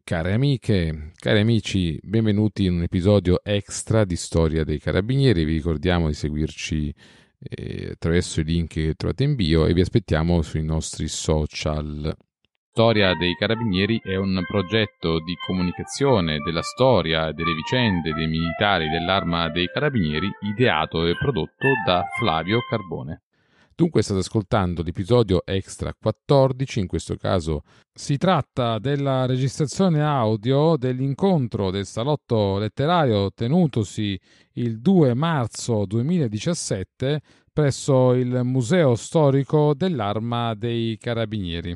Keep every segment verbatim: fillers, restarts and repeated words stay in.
Care amiche, cari amici, benvenuti in un episodio extra di Storia dei Carabinieri. Vi ricordiamo di seguirci eh, attraverso i link che trovate in bio e vi aspettiamo sui nostri social. Storia dei Carabinieri è un progetto di comunicazione della storia e delle vicende dei militari dell'Arma dei Carabinieri ideato e prodotto da Flavio Carbone. Dunque state ascoltando l'episodio Extra quattordici, in questo caso si tratta della registrazione audio dell'incontro del salotto letterario tenutosi il due marzo duemiladiciassette presso il Museo Storico dell'Arma dei Carabinieri.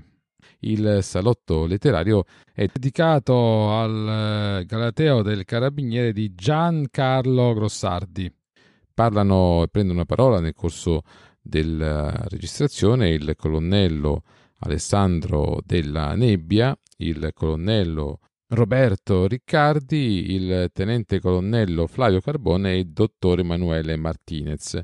Il salotto letterario è dedicato al Galateo del Carabiniere di Giancarlo Grossardi. Parlano e prendono la parola nel corso della registrazione il colonnello Alessandro Della Nebbia, il colonnello Roberto Riccardi, il tenente colonnello Flavio Carbone e il dottor Emanuele Martinez.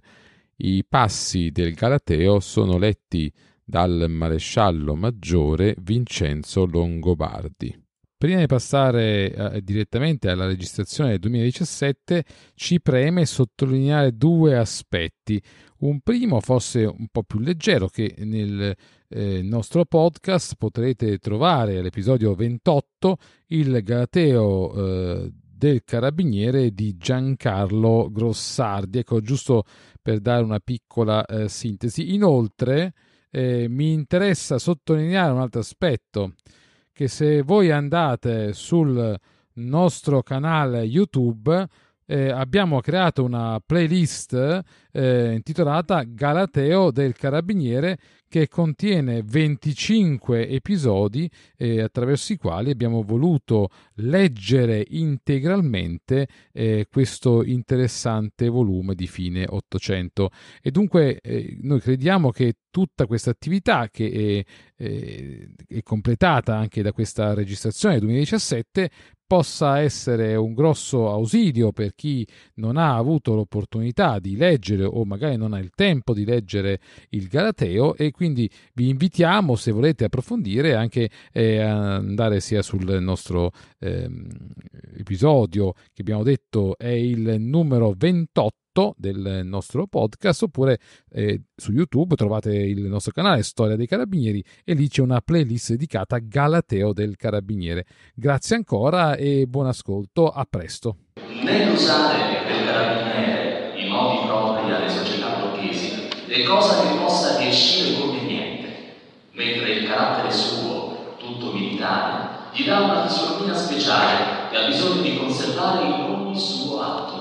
I passi del Galateo sono letti dal maresciallo maggiore Vincenzo Longobardi. Prima di passare eh, direttamente alla registrazione del duemiladiciassette, ci preme sottolineare due aspetti. Un primo, forse un po' più leggero, che nel eh, nostro podcast potrete trovare all'episodio ventotto il Galateo eh, del Carabiniere di Giancarlo Grossardi. Ecco, giusto per dare una piccola eh, sintesi. Inoltre, eh, mi interessa sottolineare un altro aspetto, che se voi andate sul nostro canale YouTube eh, abbiamo creato una playlist eh, intitolata Galateo del Carabiniere, che contiene venticinque episodi eh, attraverso i quali abbiamo voluto leggere integralmente eh, questo interessante volume di fine Ottocento. E dunque eh, noi crediamo che tutta questa attività, che è, è, è completata anche da questa registrazione del duemiladiciassette, possa essere un grosso ausilio per chi non ha avuto l'opportunità di leggere o magari non ha il tempo di leggere il Galateo, e quindi vi invitiamo, se volete approfondire, anche eh, a andare sia sul nostro ehm, episodio, che abbiamo detto è il numero ventotto del nostro podcast, oppure eh, su YouTube trovate il nostro canale Storia dei Carabinieri e lì c'è una playlist dedicata a Galateo del Carabiniere. Grazie ancora e buon ascolto, a presto. Nell'usare per carabiniere i modi propri alle società borghesi è cosa che possa riuscire conveniente, mentre il carattere suo, tutto militare, gli dà una fisionomia speciale che ha bisogno di conservare in ogni suo atto.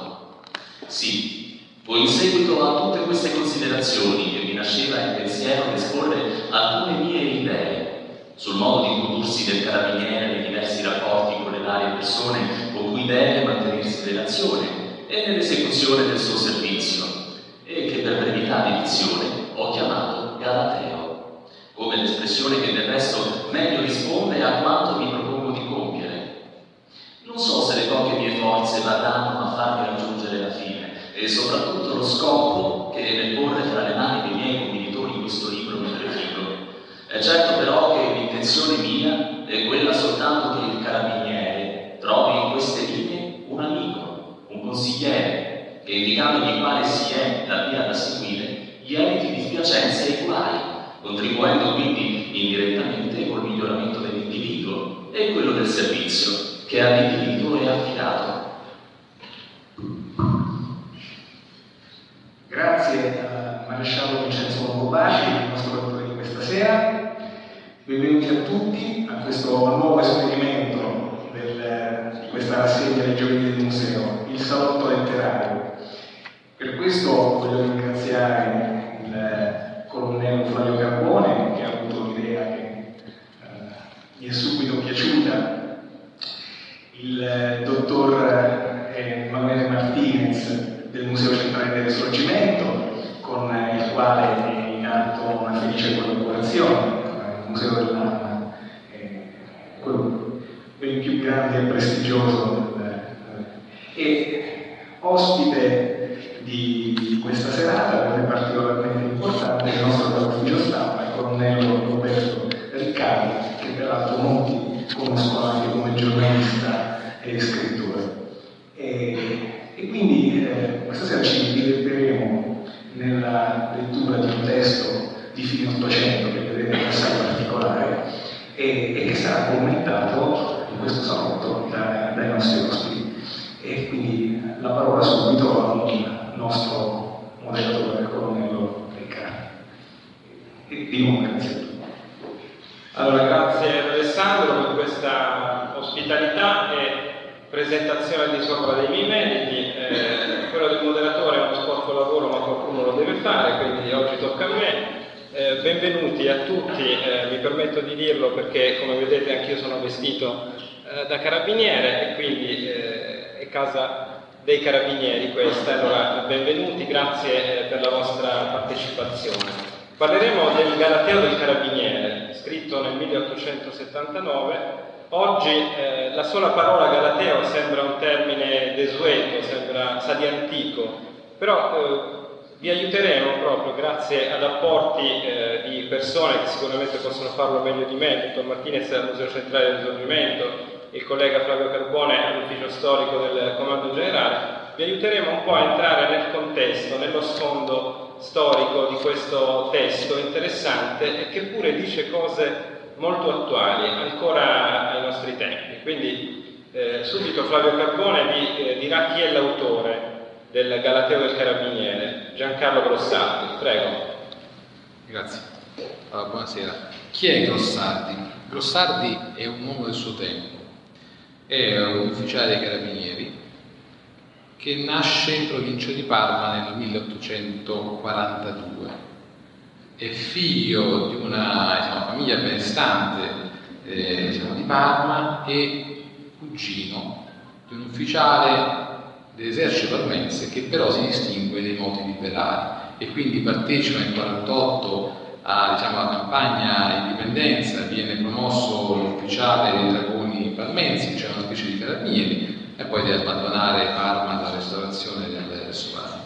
Sì, poi in seguito a tutte queste considerazioni che mi nasceva il pensiero di esporre alcune mie idee sul modo di condursi del carabiniere nei diversi rapporti con le varie persone con cui deve mantenersi in relazione e nell'esecuzione del suo servizio, e che per brevità di dizione ho chiamato Galateo, come l'espressione che del resto meglio risponde a quanto mi propongo di compiere. Non so se le poche mie forze varranno a farmi raggiungere la fine, e soprattutto lo scopo che nel porre fra le mani dei miei commilitoni questo libro mi prefigo. È certo però che l'intenzione mia è quella soltanto che il carabiniere trovi in queste linee un amico, un consigliere, che indicandogli quale si è la via da seguire, gli eviti dispiacenze e guai, contribuendo quindi indirettamente col miglioramento dell'individuo e quello del servizio che all'individuo è affidato. Grazie al maresciallo Vincenzo Longobardi, il nostro dottore di questa sera. Benvenuti a tutti a questo nuovo esperimento del, di questa rassegna dei giovani del museo, il salotto letterario. Per questo voglio ringraziare il colonnello Flavio Carbone, che ha avuto l'idea che eh, gli è subito piaciuta, il dottor Emanuele Martinez del Museo Centrale del Risorgimento, con il quale è in atto una felice collaborazione. Il Museo dell'Arma è quello ben più grande e prestigioso, e ospite di, di questa serata, non è particolarmente importante, il nostro ufficio stampa, il colonnello Roberto Riccardi, che peraltro molti conoscono anche come giornalista e scrittore. E, e quindi eh, questa sera ci divertiremo nella lettura di un testo di fine Ottocento che vedete assai particolare e, e che sarà commentato in questo salotto da, dai nostri ospiti. E quindi la parola subito al nostro moderatore, Colonnello Riccani. E di nuovo grazie a tutti. Allora, grazie ad Alessandro per questa ospitalità e presentazione di sopra dei miei meriti. Eh, quello del moderatore è uno sporco lavoro, ma qualcuno lo deve fare, quindi oggi tocca a me. Eh, benvenuti a tutti, eh, mi permetto di dirlo perché come vedete anch'io sono vestito eh, da carabiniere e quindi eh, è casa dei carabinieri questa, allora benvenuti, grazie eh, per la vostra partecipazione. Parleremo del Galateo del Carabiniere, scritto nel milleottocentosettantanove. Oggi eh, la sola parola Galateo sembra un termine desueto, sembra sa di antico, però eh, vi aiuteremo proprio grazie ad apporti eh, di persone che sicuramente possono farlo meglio di me, il dottor Martinez al Museo Centrale del Risorgimento, il collega Flavio Carbone all'Ufficio Storico del Comando Generale. Vi aiuteremo un po' a entrare nel contesto, nello sfondo storico di questo testo interessante e che pure dice cose molto attuali, ancora ai nostri tempi. Quindi eh, subito Flavio Carbone vi eh, dirà chi è l'autore del Galateo del Carabiniere, Giancarlo Grossardi, prego. Grazie. Allora, buonasera. Chi è Grossardi? Grossardi è un uomo del suo tempo, è un ufficiale dei Carabinieri che nasce in provincia di Parma nel milleottocentoquarantadue. È figlio di una diciamo, famiglia benestante eh, diciamo, di Parma e cugino di un ufficiale dell'esercito parmense che però si distingue dei moti liberali e quindi partecipa nel millenovecentoquarantotto a, diciamo, alla campagna indipendenza, viene promosso ufficiale dei dragoni parmensi, cioè una specie di carabinieri, e poi deve abbandonare Parma alla restaurazione del Sovrano.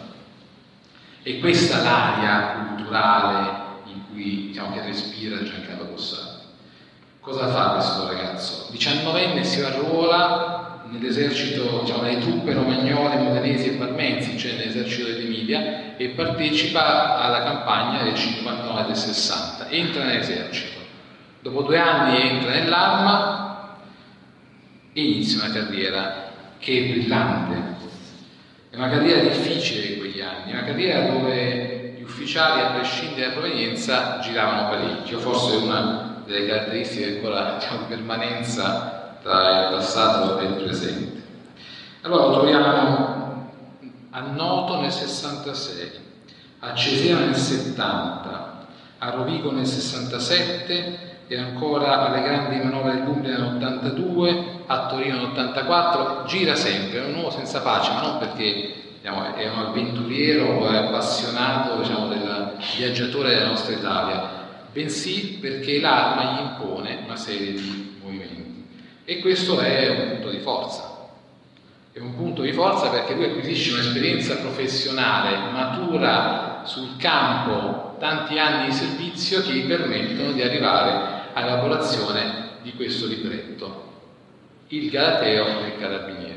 E questa l'aria culturale in cui diciamo, che respira Giancarlo Grossardi. Cosa fa questo ragazzo? diciannovenne si arruola nell'esercito, diciamo, nelle truppe romagnole, modenesi e parmensi, cioè nell'esercito dell'Emilia, e partecipa alla campagna del cinquantanove e del sessanta. Entra nell'esercito. Dopo due anni entra nell'arma e inizia una carriera che è brillante. È una carriera difficile in quegli anni, è una carriera dove gli ufficiali, a prescindere dalla provenienza, giravano parecchio, forse una delle caratteristiche ancora diciamo, di permanenza tra il passato e il presente. Allora lo troviamo a Noto nel sessantasei, a Cesena nel settanta, a Rovigo nel sessantasette e ancora alle grandi manovre dell'Umbria nell'ottantadue, a Torino nell'ottantaquattro, gira sempre, è un uomo senza pace, ma non perché diciamo, è un avventuriero o è appassionato diciamo, del viaggiatore della nostra Italia, bensì perché l'arma gli impone una serie di movimenti. E questo è un punto di forza. È un punto di forza perché lui acquisisce un'esperienza professionale matura sul campo, tanti anni di servizio che gli permettono di arrivare all'elaborazione di questo libretto, il Galateo del Carabiniere.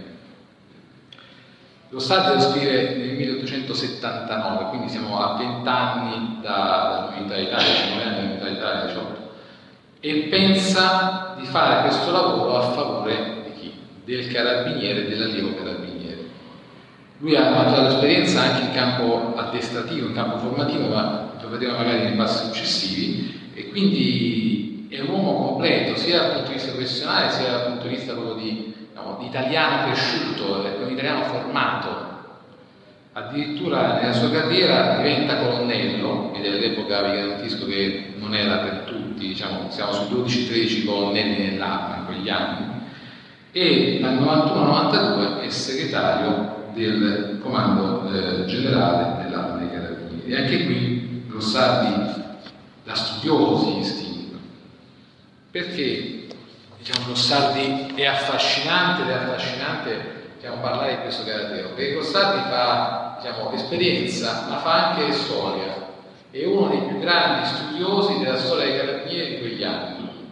Lo Stato lo scrive nel milleottocentosettantanove, quindi siamo a vent'anni dall'unità d'Italia, diciannove anni dall'unità d'Italia, diciotto, e pensa di fare questo lavoro a favore di chi? Del carabiniere e dell'allievo carabiniere. Lui ha fatto l'esperienza anche in campo addestrativo, in campo formativo, ma lo vedremo magari nei passi successivi, e quindi è un uomo completo, sia dal punto di vista professionale, sia dal punto di vista proprio di, diciamo, di italiano cresciuto, è un italiano formato. Addirittura nella sua carriera diventa colonnello, ed all'epoca vi garantisco che non era per tutti, diciamo, siamo su dodici tredici colonnelli nell'arma in quegli anni, e dal novantuno novantadue è segretario del comando eh, generale dell'Arma dei Carabinieri. E anche qui Grossardi da studioso si distingue, perché diciamo, Grossardi è affascinante ed è affascinante diciamo, parlare di questo Galateo, perché Grossardi fa diciamo, esperienza, ma fa anche storia. È uno dei più grandi studiosi della storia dei Carabinieri di quegli anni.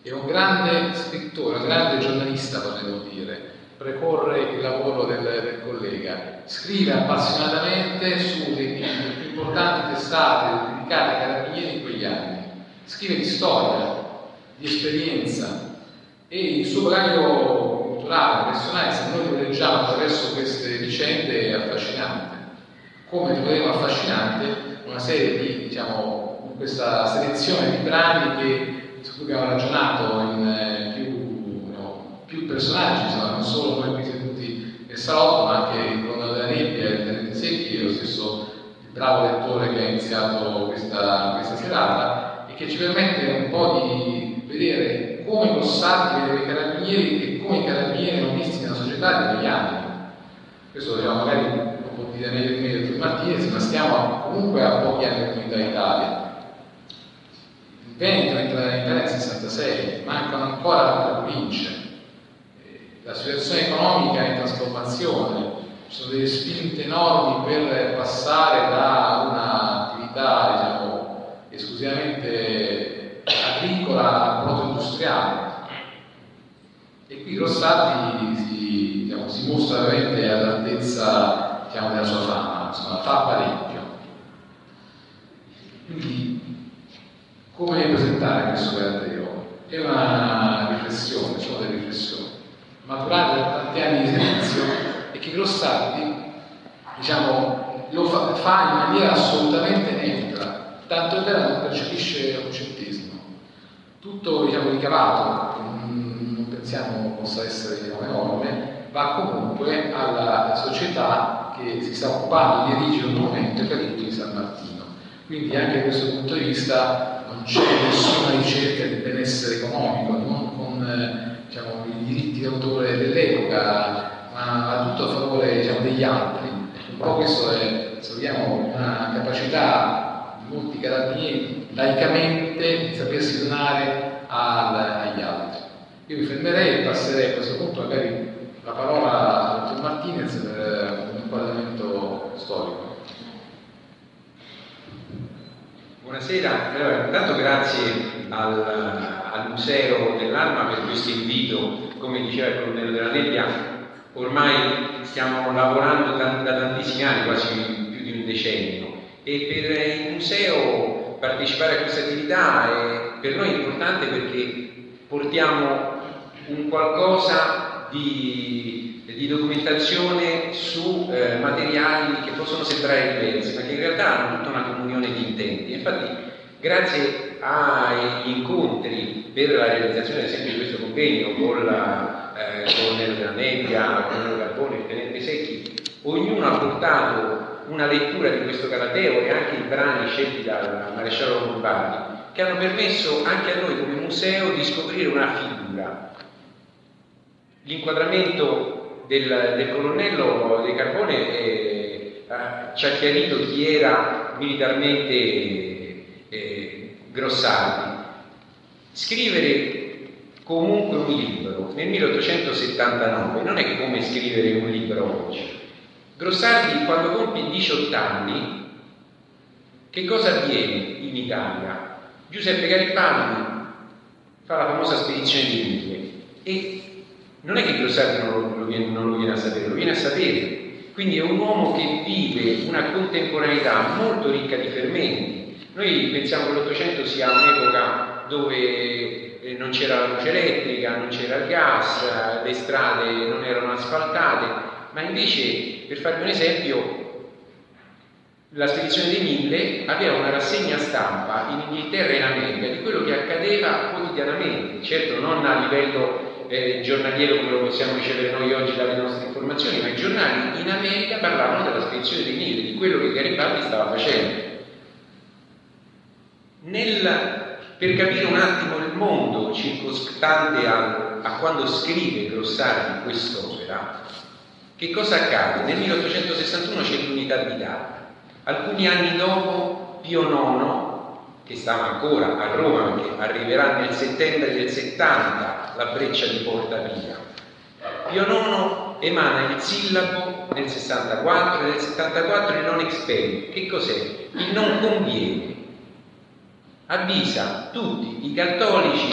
è un grande scrittore, un grande giornalista, potremmo dire, precorre il lavoro del, del collega, scrive appassionatamente su delle più importanti testate dedicate ai carabinieri in quegli anni, scrive di storia, di esperienza, e il suo bagaglio culturale, personale, se noi lo leggiamo attraverso queste vicende, è affascinante. Come troveremo affascinante una serie di, diciamo, questa selezione di brani che, su cui abbiamo ragionato in eh, più, no, più personaggi, insomma, non solo noi qui seduti nel salotto, ma anche il Colonnello della Nebbia, il Tenente Secchi e lo stesso il bravo lettore che ha iniziato questa, questa serata, e che ci permette un po' di vedere come Grossardi vede i carabinieri e come i carabinieri erano visti nella società di quegli anni. Questo diciamo, magari lo può dire meglio di me il dottor Martinez, ma stiamo comunque a pochi anni di comunità Italia. Il Veneto entra in Italia nel sessantasei, mancano ancora le province, la situazione economica è in trasformazione, ci sono delle spinte enormi per passare da un'attività diciamo, esclusivamente agricola a proto-industriale. E qui Grossardi si, diciamo, si mostra veramente all'altezza diciamo, della sua fama, insomma, fa parecchio. Quindi, come presentare questo Galateo? È una riflessione, sono delle riflessioni, maturate da tanti anni di servizio, e che Grossardi, diciamo, lo fa, fa in maniera assolutamente neutra, tanto è vero che non percepisce accettismo. Tutto, diciamo, ricavato, non pensiamo possa essere diciamo, enorme, va comunque alla società che si sta occupando di erigere un monumento caduto di San Martino. Quindi anche da questo punto di vista non c'è nessuna ricerca di benessere economico, non con eh, diciamo, i diritti d'autore dell'epoca, ma va tutto a favore diciamo, degli altri. Un po' questo è, se vogliamo, una capacità di molti carabinieri laicamente di sapersi donare al, agli altri. Io mi fermerei e passerei a questo punto magari la parola al dottor Martinez per un inquadramento storico. Buonasera, allora, intanto grazie al, al Museo dell'Arma per questo invito. Come diceva il Colonnello della Nebbia, ormai stiamo lavorando da, da tantissimi anni, quasi più di un decennio, e per il museo partecipare a questa attività è per noi importante perché portiamo un qualcosa di, di documentazione su eh, materiali che possono sembrare diversi, ma che in realtà hanno tutta una comunione di intenti. Infatti, grazie agli incontri per la realizzazione, ad esempio, di questo convegno con la eh, Colonnello della Nebbia, la Colonnello Carbone e il Tenente Secchi, ognuno ha portato una lettura di questo Galateo e anche i brani scelti dal maresciallo Longobardi, che hanno permesso anche a noi come museo di scoprire una figura. L'inquadramento del, del colonnello De Carbone eh, ci ha chiarito chi era militarmente eh, Grossardi. Scrivere comunque un libro nel milleottocentosettantanove non è come scrivere un libro oggi. Grossardi, quando compie diciotto anni, che cosa avviene in Italia? Giuseppe Garibaldi fa la famosa spedizione di Mille e non è che Grossardi non lo, lo viene, non lo viene a sapere, lo viene a sapere. Quindi è un uomo che vive una contemporaneità molto ricca di fermenti. Noi pensiamo che l'Ottocento sia un'epoca dove eh, non c'era la luce elettrica, non c'era il gas, le strade non erano asfaltate, ma invece, per farvi un esempio, la spedizione dei Mille aveva una rassegna stampa in Inghilterra e in America di quello che accadeva quotidianamente, certo non a livello eh, giornaliero come lo possiamo ricevere noi oggi dalle nostre informazioni, ma i giornali in America parlavano della spedizione dei Mille, di quello che Garibaldi stava facendo. Nel, per capire un attimo il mondo circostante a, a quando scrive Grossardi quest'opera, che cosa accade? Nel milleottocentosessantuno c'è l'unità d'Italia. Alcuni anni dopo Pio nono, che stava ancora a Roma perché arriverà nel settembre del settanta la breccia di Porta Pia, Pio nono emana il sillabo nel sessantaquattro e nel settantaquattro il non expedit. Che cos'è? Il non conviene. Avvisa tutti i cattolici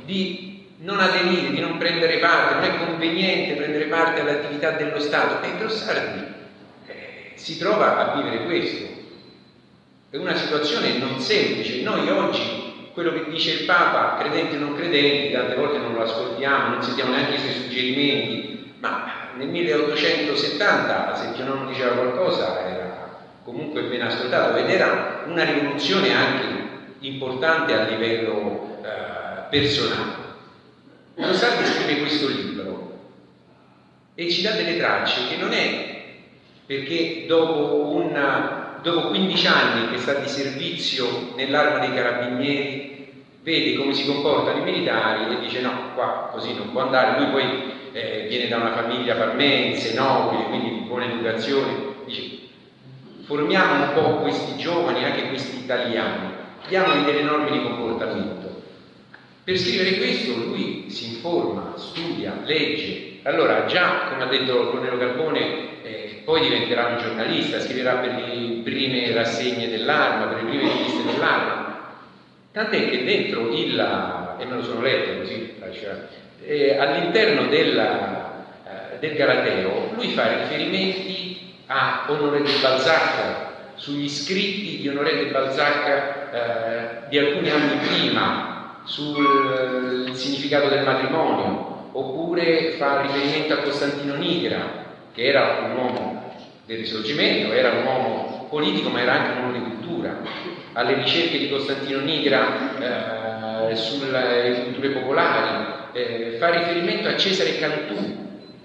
di non aderire, di non prendere parte, non è conveniente prendere parte all'attività dello Stato. E Grossardi eh, si trova a vivere questo. È una situazione non semplice. Noi oggi, quello che dice il Papa, credenti o non credenti, tante volte non lo ascoltiamo, non sentiamo neanche i suoi suggerimenti, ma nel milleottocentosettanta, se Pio nono diceva qualcosa, era comunque ben ascoltato, ed era una rivoluzione anche importante a livello eh, personale. Grossardi scrive questo libro e ci dà delle tracce che non è perché dopo, una, dopo quindici anni che sta di servizio nell'Arma dei Carabinieri vede come si comportano i militari e dice no, qua così non può andare. Lui poi eh, viene da una famiglia parmense, nobile, quindi di buona educazione, dice formiamo un po' questi giovani, anche questi italiani, diamogli delle norme di comportamento. Per scrivere questo lui si informa, studia, legge. Allora già, come ha detto il colonnello Carbone, eh, poi diventerà un giornalista, scriverà per le prime rassegne dell'Arma, per le prime riviste dell'Arma. Tant'è che dentro il, e me lo sono letto così, eh, all'interno della, eh, del Galateo, lui fa riferimenti a Honoré de Balzac, sugli scritti di Honoré de Balzac eh, di alcuni anni prima, sul significato del matrimonio, oppure fa riferimento a Costantino Nigra, che era un uomo del Risorgimento, era un uomo politico ma era anche un uomo di cultura, alle ricerche di Costantino Nigra eh, sulle culture popolari, eh, fa riferimento a Cesare Cantù.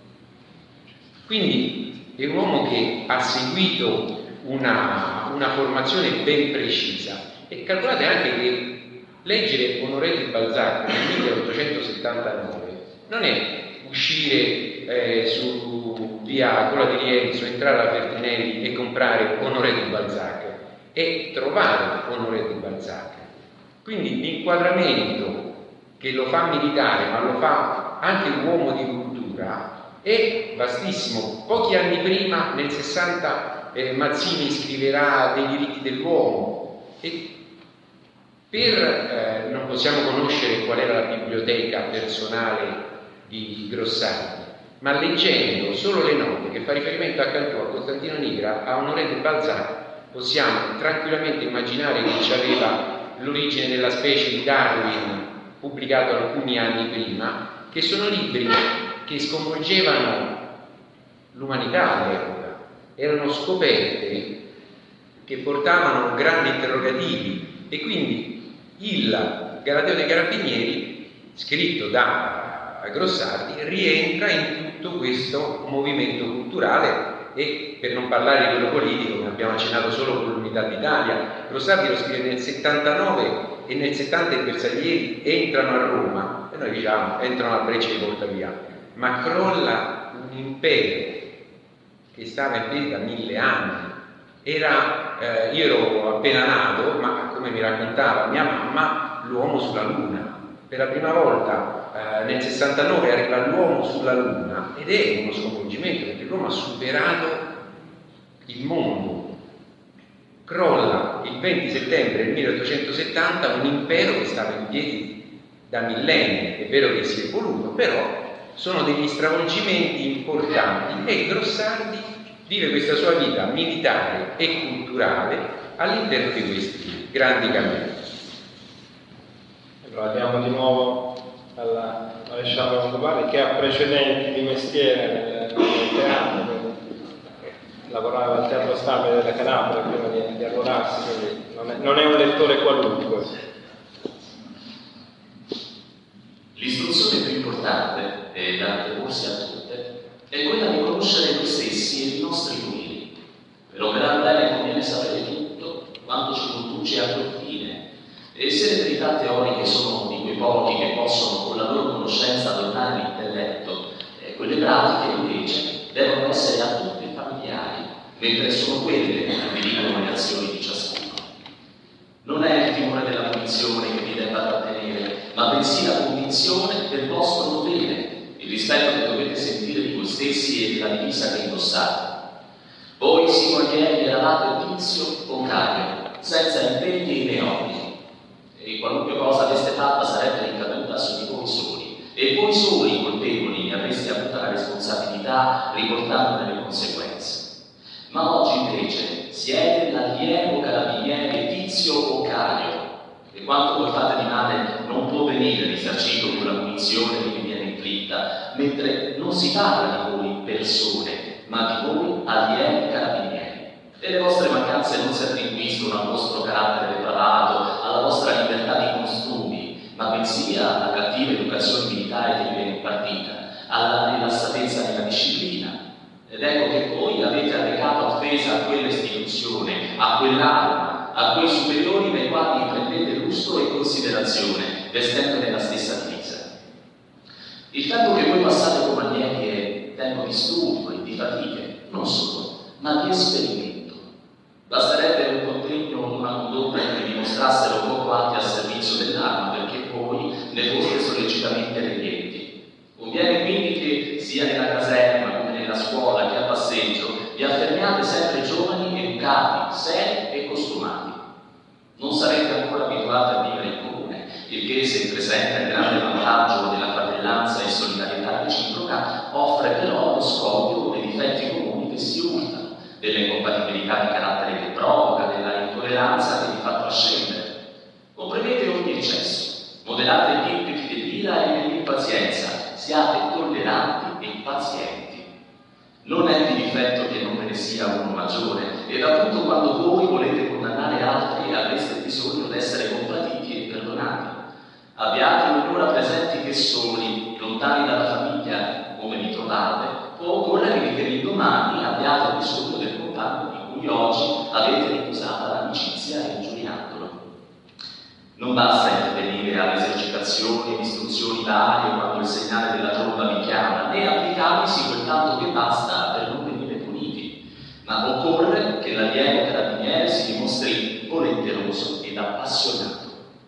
Quindi è un uomo che ha seguito una, una formazione ben precisa. E calcolate anche che leggere Honoré de Balzac nel milleottocentosettantanove non è uscire eh, su via Cola di Rienzo, entrare alla Fertinelli e comprare Honoré de Balzac, è trovare Honoré de Balzac. Quindi l'inquadramento che lo fa militare, ma lo fa anche uomo di cultura, è vastissimo. Pochi anni prima, nel sessanta, eh, Mazzini scriverà dei diritti dell'uomo e per, eh, non possiamo conoscere qual era la biblioteca personale di Grossardi, ma leggendo solo le note che fa riferimento a Cantù, a Costantino Nigra, a Honoré de Balzac, possiamo tranquillamente immaginare che ci aveva L'origine della specie di Darwin, pubblicato alcuni anni prima, che sono libri che sconvolgevano l'umanità all'epoca, erano scoperte che portavano grandi interrogativi, e quindi il Galateo dei Carabinieri, scritto da Grossardi, rientra in tutto questo movimento culturale. E per non parlare di quello politico, come abbiamo accennato solo con l'Unità d'Italia, Grossardi lo scrive nel settantanove e nel settanta i bersaglieri entrano a Roma, e noi diciamo entrano a Breccia di Portavia, ma crolla un impero che stava in piedi da mille anni. Era, eh, io ero appena nato, ma come mi raccontava mia mamma, l'uomo sulla Luna. Per la prima volta eh, nel sessantanove arriva l'uomo sulla Luna, ed è uno sconvolgimento, perché l'uomo ha superato il mondo. Crolla il venti settembre del milleottocentosettanta un impero che stava in piedi da millenni. È vero che si è evoluto, però sono degli stravolgimenti importanti, e Grossardi vive questa sua vita militare e culturale all'interno di questi grandi cambiamenti. Allora andiamo di nuovo alla maresciallo Longobardi, che ha precedenti di mestiere nel, nel teatro, lavorava al Teatro Stabile della Calabria prima di, di arruolarsi, quindi non è, non è un lettore qualunque. L'istruzione più importante, e da proporsi a tutte, è quella di conoscere noi stessi e i nostri doveri. Per operare bene conviene sapere tutto quanto ci conduce a quel fine, e se le verità teoriche sono di quei pochi che possono con la loro conoscenza adornare l'intelletto, e quelle pratiche invece devono essere a tutti familiari, mentre sono quelle che dirigono le azioni di ciascuno. Non è il timore della punizione che vi debba trattenere, ma bensì la convinzione del vostro dovere, il rispetto che dovete sentire di voi stessi e della divisa che indossate. Voi, singoli miei, eravate Tizio o Caio, senza impegni né obblighi, e qualunque cosa aveste fatta sarebbe ricaduta su di voi. soli colpevoli ne avreste avuta la responsabilità riportandone le conseguenze. Ma oggi invece siete l'allievo carabiniere Tizio o Caio, e quanto voi fate di male non può venire risarcito con la punizione che vi viene inflitta, mentre non si parla di voi persone, ma di voi allievi carabinieri. E le vostre mancanze non si attribuiscono al vostro carattere depravato, alla vostra libertà di costumi, ma bensì alla cattiva educazione militare che vi viene impartita, alla rilassatezza della disciplina. Ed ecco che voi avete arrecato offesa a quella istituzione, a quell'arma, a quei superiori nei quali prendete lustro e considerazione, vestendone la stessa divisa. Il tempo che voi passate come allievi è tempo di studio e di fatiche, non solo, ma di esperimento. Basterebbe un contegno o una condotta che vi dimostrassero poco atti al servizio dell'arma perché voi ne foste sollecitamente regnenti. Conviene quindi che sia nella caserma come nella scuola che a passeggio vi affermiate sempre giovani, educati, seri e costumati. Non sarete ancora abituati a vivere in comune, il che, se presenta il grande vantaggio della fratellanza e solidarietà reciproca, offre però lo scoppio dei difetti comuni che si urtano, delle incompatibilità di carattere che provoca, della intolleranza che vi fa trascendere. Comprimete ogni eccesso, moderate gli impeti dell'ira e dell'impazienza, siate tolleranti e pazienti. Non è di difetto che non ve ne sia uno maggiore, ed appunto quando voi volete condannare altri avreste bisogno di essere compatiti e perdonati. Abbiate un'ora presenti che soli, lontani dalla famiglia, come vi trovate, può occorrere che l'indomani abbiate bisogno del compagno di cui oggi avete ricusata l'amicizia e ingiuriandolo. Non basta intervenire alle esercitazioni e istruzioni varie quando il segnale della tromba vi chiama, né applicarvisi quel tanto che basta per non venire puniti, ma occorre che l'allievo carabiniere si dimostri volenteroso ed appassionato.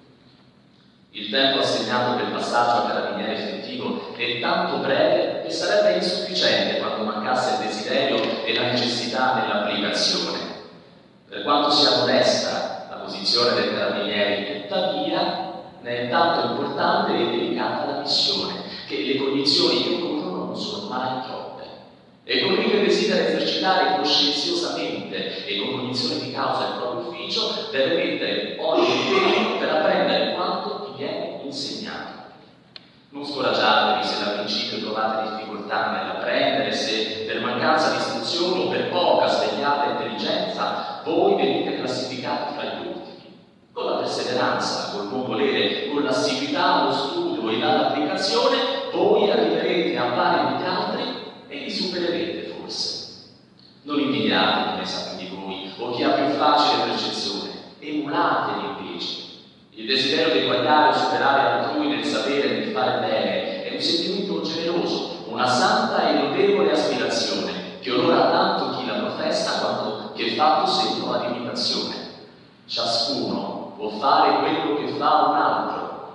Il tempo assegnato per il passaggio a carabiniere effettivo è tanto breve che sarebbe insufficiente quando mancasse il desiderio e la necessità dell'applicazione. Per quanto sia modesta la posizione del carabiniere, tuttavia ne è tanto importante e delicata la missione che le condizioni che occorrono non sono mai troppe. E colui che desidera esercitare coscienziosamente e con cognizione di causa il proprio ufficio deve mettere ogni impegno per apprendere quanto gli viene insegnato. Non scoraggiatevi se da principio trovate difficoltà nell'apprendere, se per mancanza di istruzione o per poca svegliata intelligenza voi venite classificati fra gli ultimi. Con la perseveranza, col buon volere, con l'assiduità allo studio e all'applicazione, voi arriverete a pari degli altri e li supererete forse. Non invidiate chi ne sa più di voi o chi ha più facile percezione, emulateli invece. Il desiderio di guardare o superare altrui nel sapere e nel fare bene è un sentimento generoso, una santa e lodevole aspirazione che onora tanto chi la professa quanto chi è fatto segno ad imitazione. Ciascuno può fare quello che fa un altro.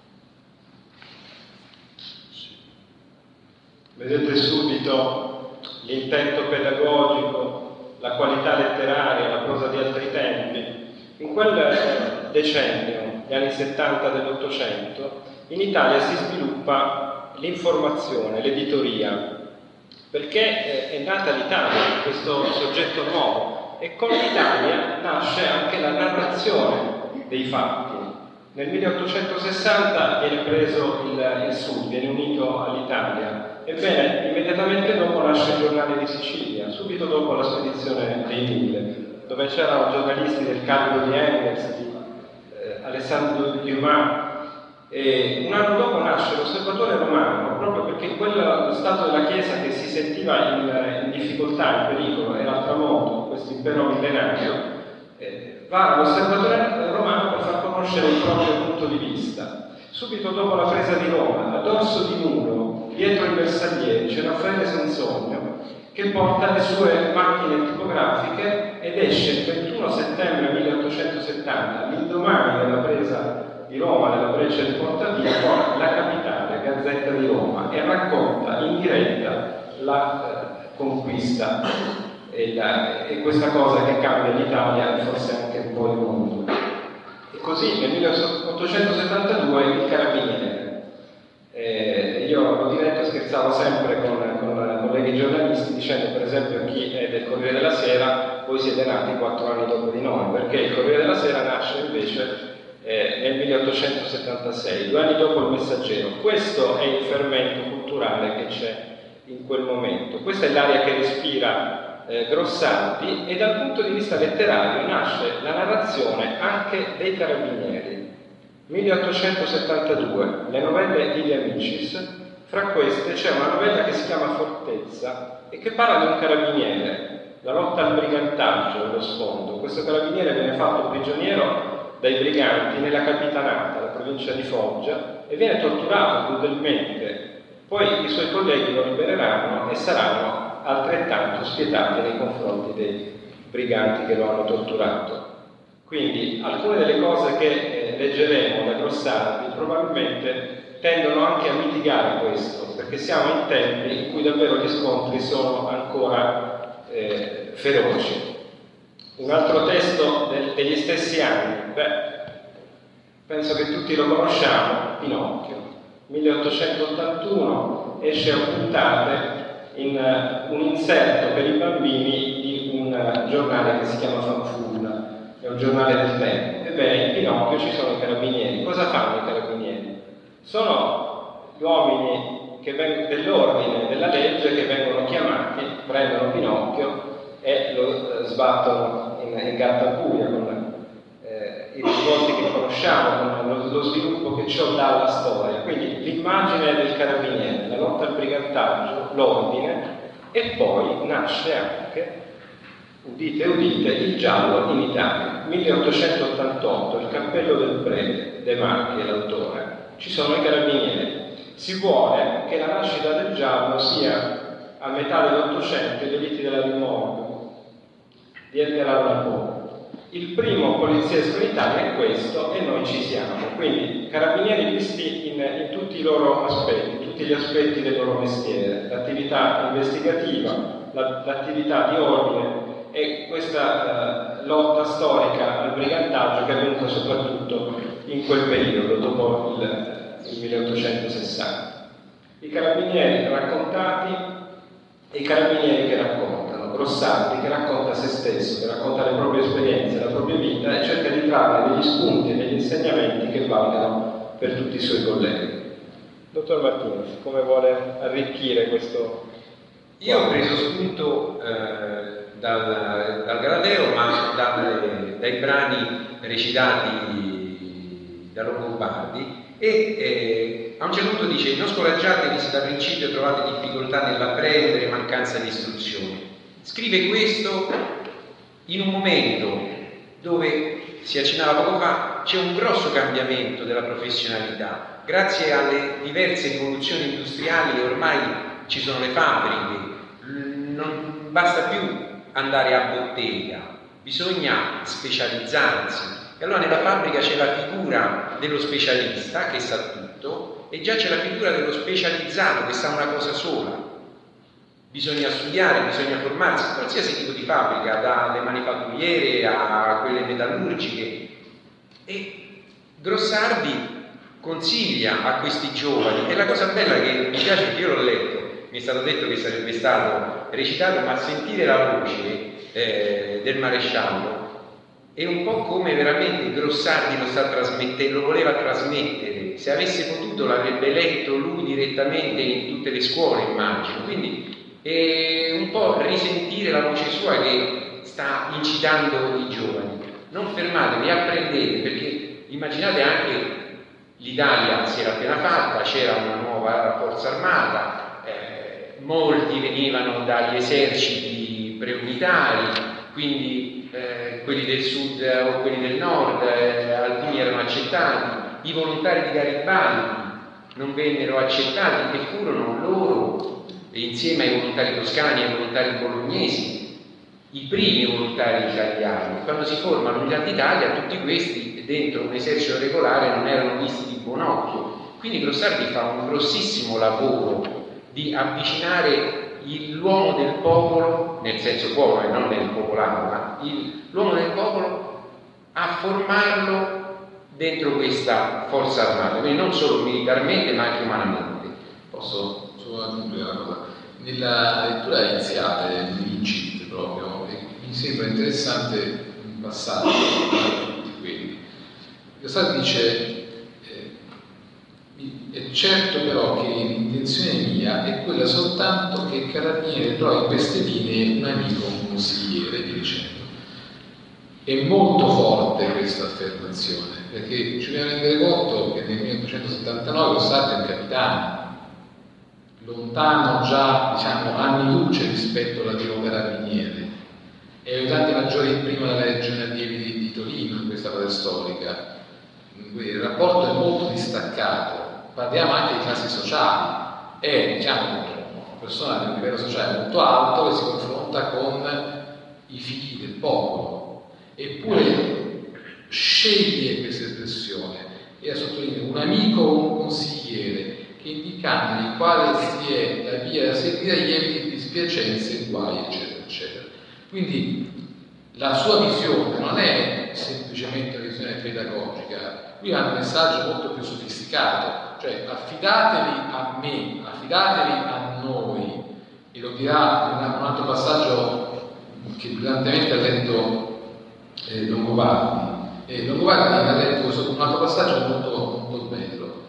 Vedete subito l'intento pedagogico, la qualità letteraria, la prosa di altri tempi. In quel decennio, gli anni settanta dell'Ottocento, in Italia si sviluppa l'informazione, l'editoria, perché è nata l'Italia, questo soggetto nuovo, e con l'Italia nasce anche la narrazione dei fatti. Nel milleottocentosessanta viene preso il, il Sud, viene unito all'Italia. Ebbene, immediatamente dopo nasce il Giornale di Sicilia, subito dopo la spedizione dei Mille, dove c'erano giornalisti del calibro di Engels, di eh, Alessandro Dumas. E un anno dopo nasce l'Osservatore Romano, proprio perché in quello stato della Chiesa che si sentiva in, in difficoltà, in pericolo, era al tramonto, questo impero millenario, eh, va all'Osservatore Romano per far conoscere il proprio punto di vista. Subito dopo la presa di Roma, a dorso di muro, dietro i bersaglieri, c'è Raffaele Sansogno, che porta le sue macchine tipografiche ed esce il ventuno settembre milleottocentosettanta, l'indomani della presa di Roma, nella breccia di Portavino, La Capitale, Gazzetta di Roma, e racconta in diretta la eh, conquista e, la, e questa cosa che cambia l'Italia e forse anche un po' il mondo. E così nel milleottocentosettantadue il Carabiniere. Eh, io scherzavo sempre con, con colleghi giornalisti dicendo per esempio a chi è del Corriere della Sera: voi siete nati quattro anni dopo di noi, perché il Corriere della Sera nasce invece eh, nel milleottocentosettantasei, due anni dopo il Messaggero. Questo è il fermento culturale che c'è in quel momento, questa è l'aria che respira eh, Grossaldi, e dal punto di vista letterario nasce la narrazione anche dei Carabinieri. milleottocentosettantadue, le novelle di De Amicis. Fra queste c'è una novella che si chiama Fortezza e che parla di un carabiniere, la lotta al brigantaggio allo sfondo. Questo carabiniere viene fatto prigioniero dai briganti nella Capitanata, la provincia di Foggia, e viene torturato crudelmente. Poi i suoi colleghi lo libereranno e saranno altrettanto spietati nei confronti dei briganti che lo hanno torturato. Quindi alcune delle cose che eh, leggeremo da Grossaldi probabilmente tendono anche a mitigare questo, perché siamo in tempi in cui davvero gli scontri sono ancora eh, feroci. Un altro testo del, degli stessi anni, beh, penso che tutti lo conosciamo, Pinocchio. milleottocentottantuno esce a puntate in uh, un inserto per i bambini di un uh, giornale che si chiama Fanfulla, è un giornale del tempo. Ebbene, in Pinocchio ci sono i carabinieri. Cosa fanno i carabinieri? Sono gli uomini che veng- dell'ordine della legge che vengono chiamati, prendono Pinocchio e lo uh, sbattono in, in Gattabuia con eh, i risvolti che conosciamo, con lo, lo sviluppo che ciò dà alla storia. Quindi l'immagine del carabiniere, la lotta al brigantaggio, l'ordine, e poi nasce anche, udite udite, il giallo in Italia. milleottocentottantotto, Il cappello del prete, De Marchi è l'autore. Ci sono i carabinieri. Si vuole che la nascita del giallo sia a metà dell'Ottocento, i delitti della Rimorgo di Edgar Allan Poe. Il primo poliziesco in Italia è questo e noi ci siamo. Quindi carabinieri visti in, in tutti i loro aspetti, tutti gli aspetti del loro mestiere, l'attività investigativa, la, l'attività di ordine e questa uh, lotta storica al brigantaggio che è avvenuta soprattutto in quel periodo, dopo il, il milleottocentosessanta. I carabinieri raccontati e i carabinieri che raccontano. Grossaldi che racconta se stesso, che racconta le proprie esperienze, la propria vita e cerca di trarre degli spunti e degli insegnamenti che valgano per tutti i suoi colleghi. Dottor Martinez, come vuole arricchire questo? Io ho preso spunto eh, dal, dal Galateo, ma dal, dai brani recitati da Longobardi, e eh, a un certo punto dice: non scoraggiatevi se da principio trovate difficoltà nell'apprendere, mancanza di istruzione. Scrive questo in un momento dove, si accennava poco fa, c'è un grosso cambiamento della professionalità. Grazie alle diverse evoluzioni industriali ormai ci sono le fabbriche, non basta più andare a bottega, bisogna specializzarsi. E allora nella fabbrica c'è la figura dello specialista che sa tutto e già c'è la figura dello specializzato che sa una cosa sola. Bisogna studiare, bisogna formarsi, qualsiasi tipo di fabbrica, dalle manifatturiere a quelle metallurgiche. E Grossaldi consiglia a questi giovani, e la cosa bella che mi piace, perché io l'ho letto, mi è stato detto che sarebbe stato recitato, ma sentire la voce eh, del maresciallo è un po' come veramente Grossaldi lo sta trasmettendo, lo voleva trasmettere. Se avesse potuto l'avrebbe letto lui direttamente in tutte le scuole, immagino. Quindi e un po' risentire la voce sua che sta incitando i giovani. Non fermatevi, apprendete, perché immaginate anche l'Italia si era appena fatta, c'era una nuova forza armata, eh, molti venivano dagli eserciti preunitari, quindi eh, quelli del sud o quelli del nord, eh, alcuni erano accettati, i volontari di Garibaldi non vennero accettati e furono loro, insieme ai volontari toscani e ai volontari bolognesi, i primi volontari italiani. Quando si forma l'Unità d'Italia, tutti questi dentro un esercito regolare non erano visti di buon occhio. Quindi Grossaldi fa un grossissimo lavoro di avvicinare il, l'uomo del popolo, nel senso buono e non nel popolare, ma il, l'uomo del popolo, a formarlo dentro questa forza armata, quindi non solo militarmente ma anche umanamente. Posso posso aggiungere una cosa? Nella lettura iniziale, nell'incipit proprio, mi sembra interessante un passaggio tra tutti quelli. Giossati dice: è certo però che l'intenzione mia è quella soltanto che il carabiniere trovi in queste linee un amico, un consigliere, vi dicendo. È molto forte questa affermazione, perché ci dobbiamo rendere conto che nel millenovecentosettantanove Giossati è un capitano, lontano già, diciamo, anni luce rispetto all'arrivo carabiniere, è aiutante maggiore in prima della Legione Allievi di, di Torino in questa fase storica. Il rapporto è molto distaccato. Parliamo anche di classi sociali, è, diciamo, una persona di un livello sociale molto alto che si confronta con i figli del popolo, eppure sceglie questa espressione e a sottolineare un amico o un consigliere che indicandogli quale si è la via da seguire agli eviti di dispiacenze, guai, eccetera, eccetera. Quindi la sua visione non è semplicemente una visione pedagogica, qui ha un messaggio molto più sofisticato. Cioè, affidatevi a me, affidatevi a noi, e lo dirà in un altro passaggio che brillantemente ha letto eh, Longobardi. E Longobardi ha letto questo, un altro passaggio molto, molto bello.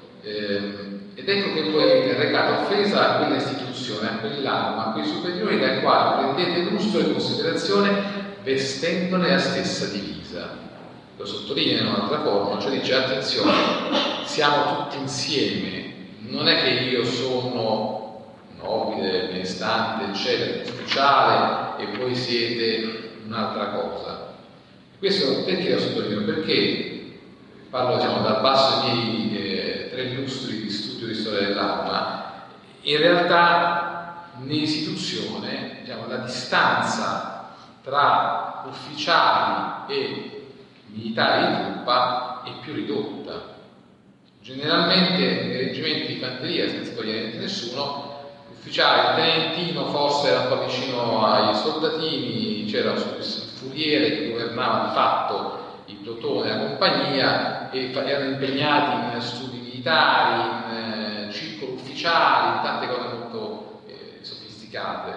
Eh, ed ecco che poi avete arrecato offesa a quella istituzione, a quell'arma, a quei superiori dai quali prendete lustro e considerazione vestendone la stessa divisa. Lo sottolinea in un'altra forma, cioè dice: attenzione, siamo tutti insieme, non è che io sono nobile, benestante, eccetera, ufficiale e voi siete un'altra cosa. Questo perché lo sottolineo? Perché parlo, diciamo, dal basso dei miei eh, tre lustri di studio di storia dell'arma. In realtà nell'istituzione, diciamo, la distanza tra ufficiali e militari di truppa è più ridotta. Generalmente nei reggimenti di fanteria, senza togliere nessuno, l'ufficiale, il tenentino forse era un po' vicino ai soldatini, c'era il furiere che governava di fatto il plotone, la compagnia, e erano impegnati in studi militari, in eh, circoli ufficiali, in tante cose molto eh, sofisticate.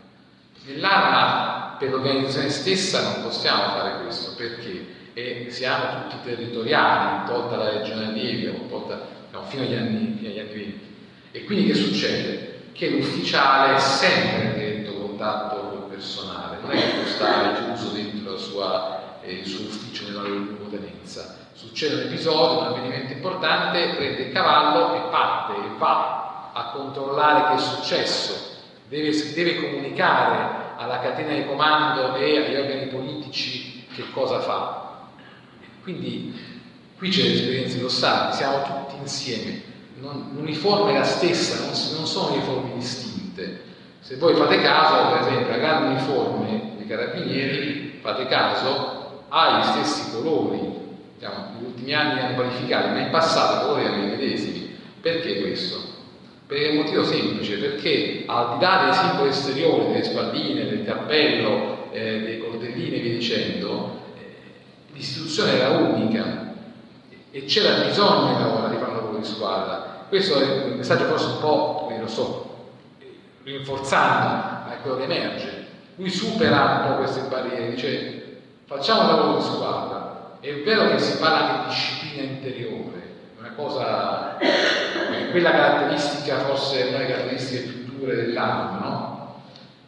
Nell'arma, per l'organizzazione stessa, non possiamo fare questo, perché e siamo tutti territoriali, tolta la Legione Allievi, tolta, no, fino agli anni, fino agli anni venti. E quindi che succede? Che l'ufficiale è sempre in diretto contatto col personale, non è che può stare chiuso dentro la sua, eh, il suo ufficio nella luogotenenza. Succede un episodio, un avvenimento importante, prende il cavallo e parte e va a controllare che è successo, deve, deve comunicare alla catena di comando e agli organi politici che cosa fa. Quindi qui c'è l'esperienza di Giossati, siamo tutti insieme, non, l'uniforme è la stessa, non, non sono uniformi distinte. Se voi fate caso, per esempio, la grande uniforme dei carabinieri, fate caso, ha gli stessi colori, diciamo, negli ultimi anni hanno qualificati, ma in passato i colori erano i medesimi. Perché questo? Per un motivo semplice, perché al di là dei simboli esteriori, delle spalline, del cappello, eh, dei coltellini e via dicendo, l'istituzione era unica e c'era bisogno di lavorare, di fare un lavoro di squadra. Questo è un messaggio forse un po', come lo so, rinforzando, ma è quello che emerge. Lui supera un po' queste barriere, dice: facciamo un lavoro di squadra. È vero che si parla anche di disciplina interiore, una cosa, quella caratteristica forse una delle caratteristiche più dure dell'arma, no?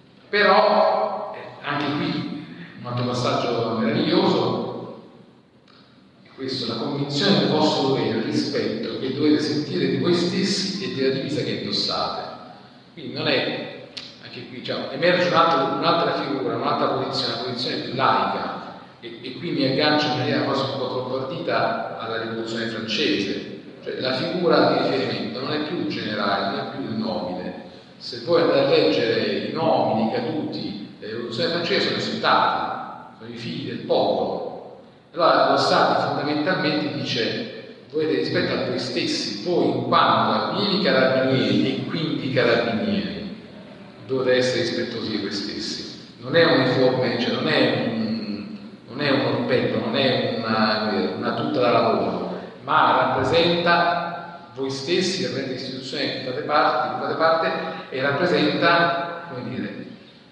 Però eh, anche qui un altro passaggio meraviglioso. Questo, la convinzione del vostro dovere, il rispetto che dovete sentire di voi stessi e della divisa che indossate. Quindi non è, anche qui diciamo, emerge un altro, un'altra figura, un'altra posizione, una posizione più laica, e, e qui mi aggancio in maniera forse un po' troppo ardita alla rivoluzione francese. Cioè la figura di riferimento non è più il generale, non è più il nobile. Se voi andate a leggere i nomi dei caduti della rivoluzione francese, sono i soldati, sono i figli del popolo. Allora Giossati fondamentalmente dice: dovete rispettare voi stessi, voi in quanto allievi carabinieri e quindi carabinieri dovete essere rispettosi di voi stessi. Non è uniforme, cioè non è un, non è un orpello, non è una, una tuta da lavoro, ma rappresenta voi stessi, rappresenta istituzioni di tutte le parti, di tutte le parti e rappresenta, come dire,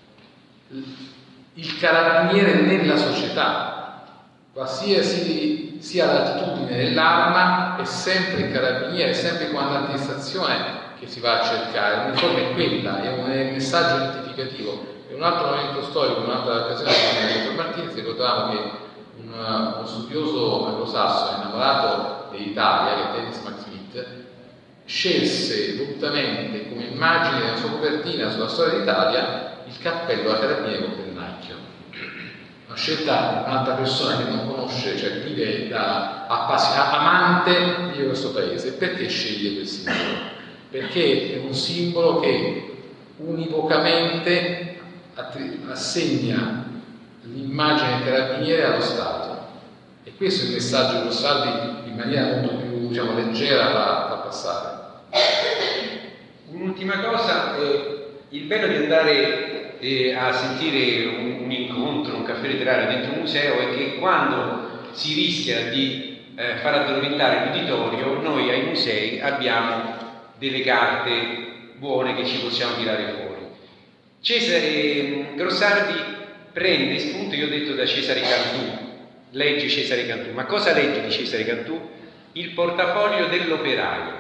il carabiniere nella società, qualsiasi sia l'attitudine dell'arma, è sempre il carabiniere, è sempre il comandante di stazione che si va a cercare. L'uniforme è quella, è un messaggio identificativo. E un altro momento storico, un'altra occasione, con il dottor Martinez, ricordavamo che un, uno studioso anglosassone innamorato dell'Italia, che è Dennis McSmith, scelse volutamente come immagine della sua copertina sulla storia d'Italia il cappello da carabiniere con pennacchio. Una scelta di un'altra persona che non conosce, cioè vive da appassionato, amante di questo paese. Perché sceglie quel simbolo? Perché è un simbolo che univocamente assegna l'immagine del carabiniere allo Stato. E questo è il messaggio che Rossaldi in maniera molto più, diciamo, leggera fa, fa passare. Un'ultima cosa, eh, il bello di andare eh, a sentire un, un incontro, un caffè letterario dentro un museo è che quando si rischia di eh, far addormentare l'uditorio, noi ai musei abbiamo delle carte buone che ci possiamo tirare fuori. Cesare eh, Grossardi prende spunto, io ho detto, da Cesare Cantù, legge Cesare Cantù. Ma cosa legge di Cesare Cantù? Il portafoglio dell'operaio,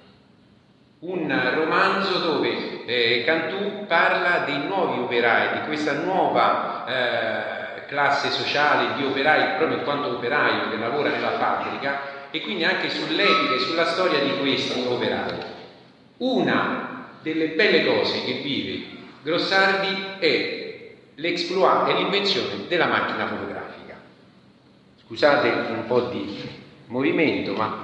un romanzo dove eh, Cantù parla dei nuovi operai, di questa nuova eh, classe sociale di operai, proprio in quanto operaio che lavora nella fabbrica, e quindi anche sull'etica e sulla storia di questi operai. Una delle belle cose che vive Grossardi è l'exploit e l'invenzione della macchina fotografica. Scusate un po' di movimento, ma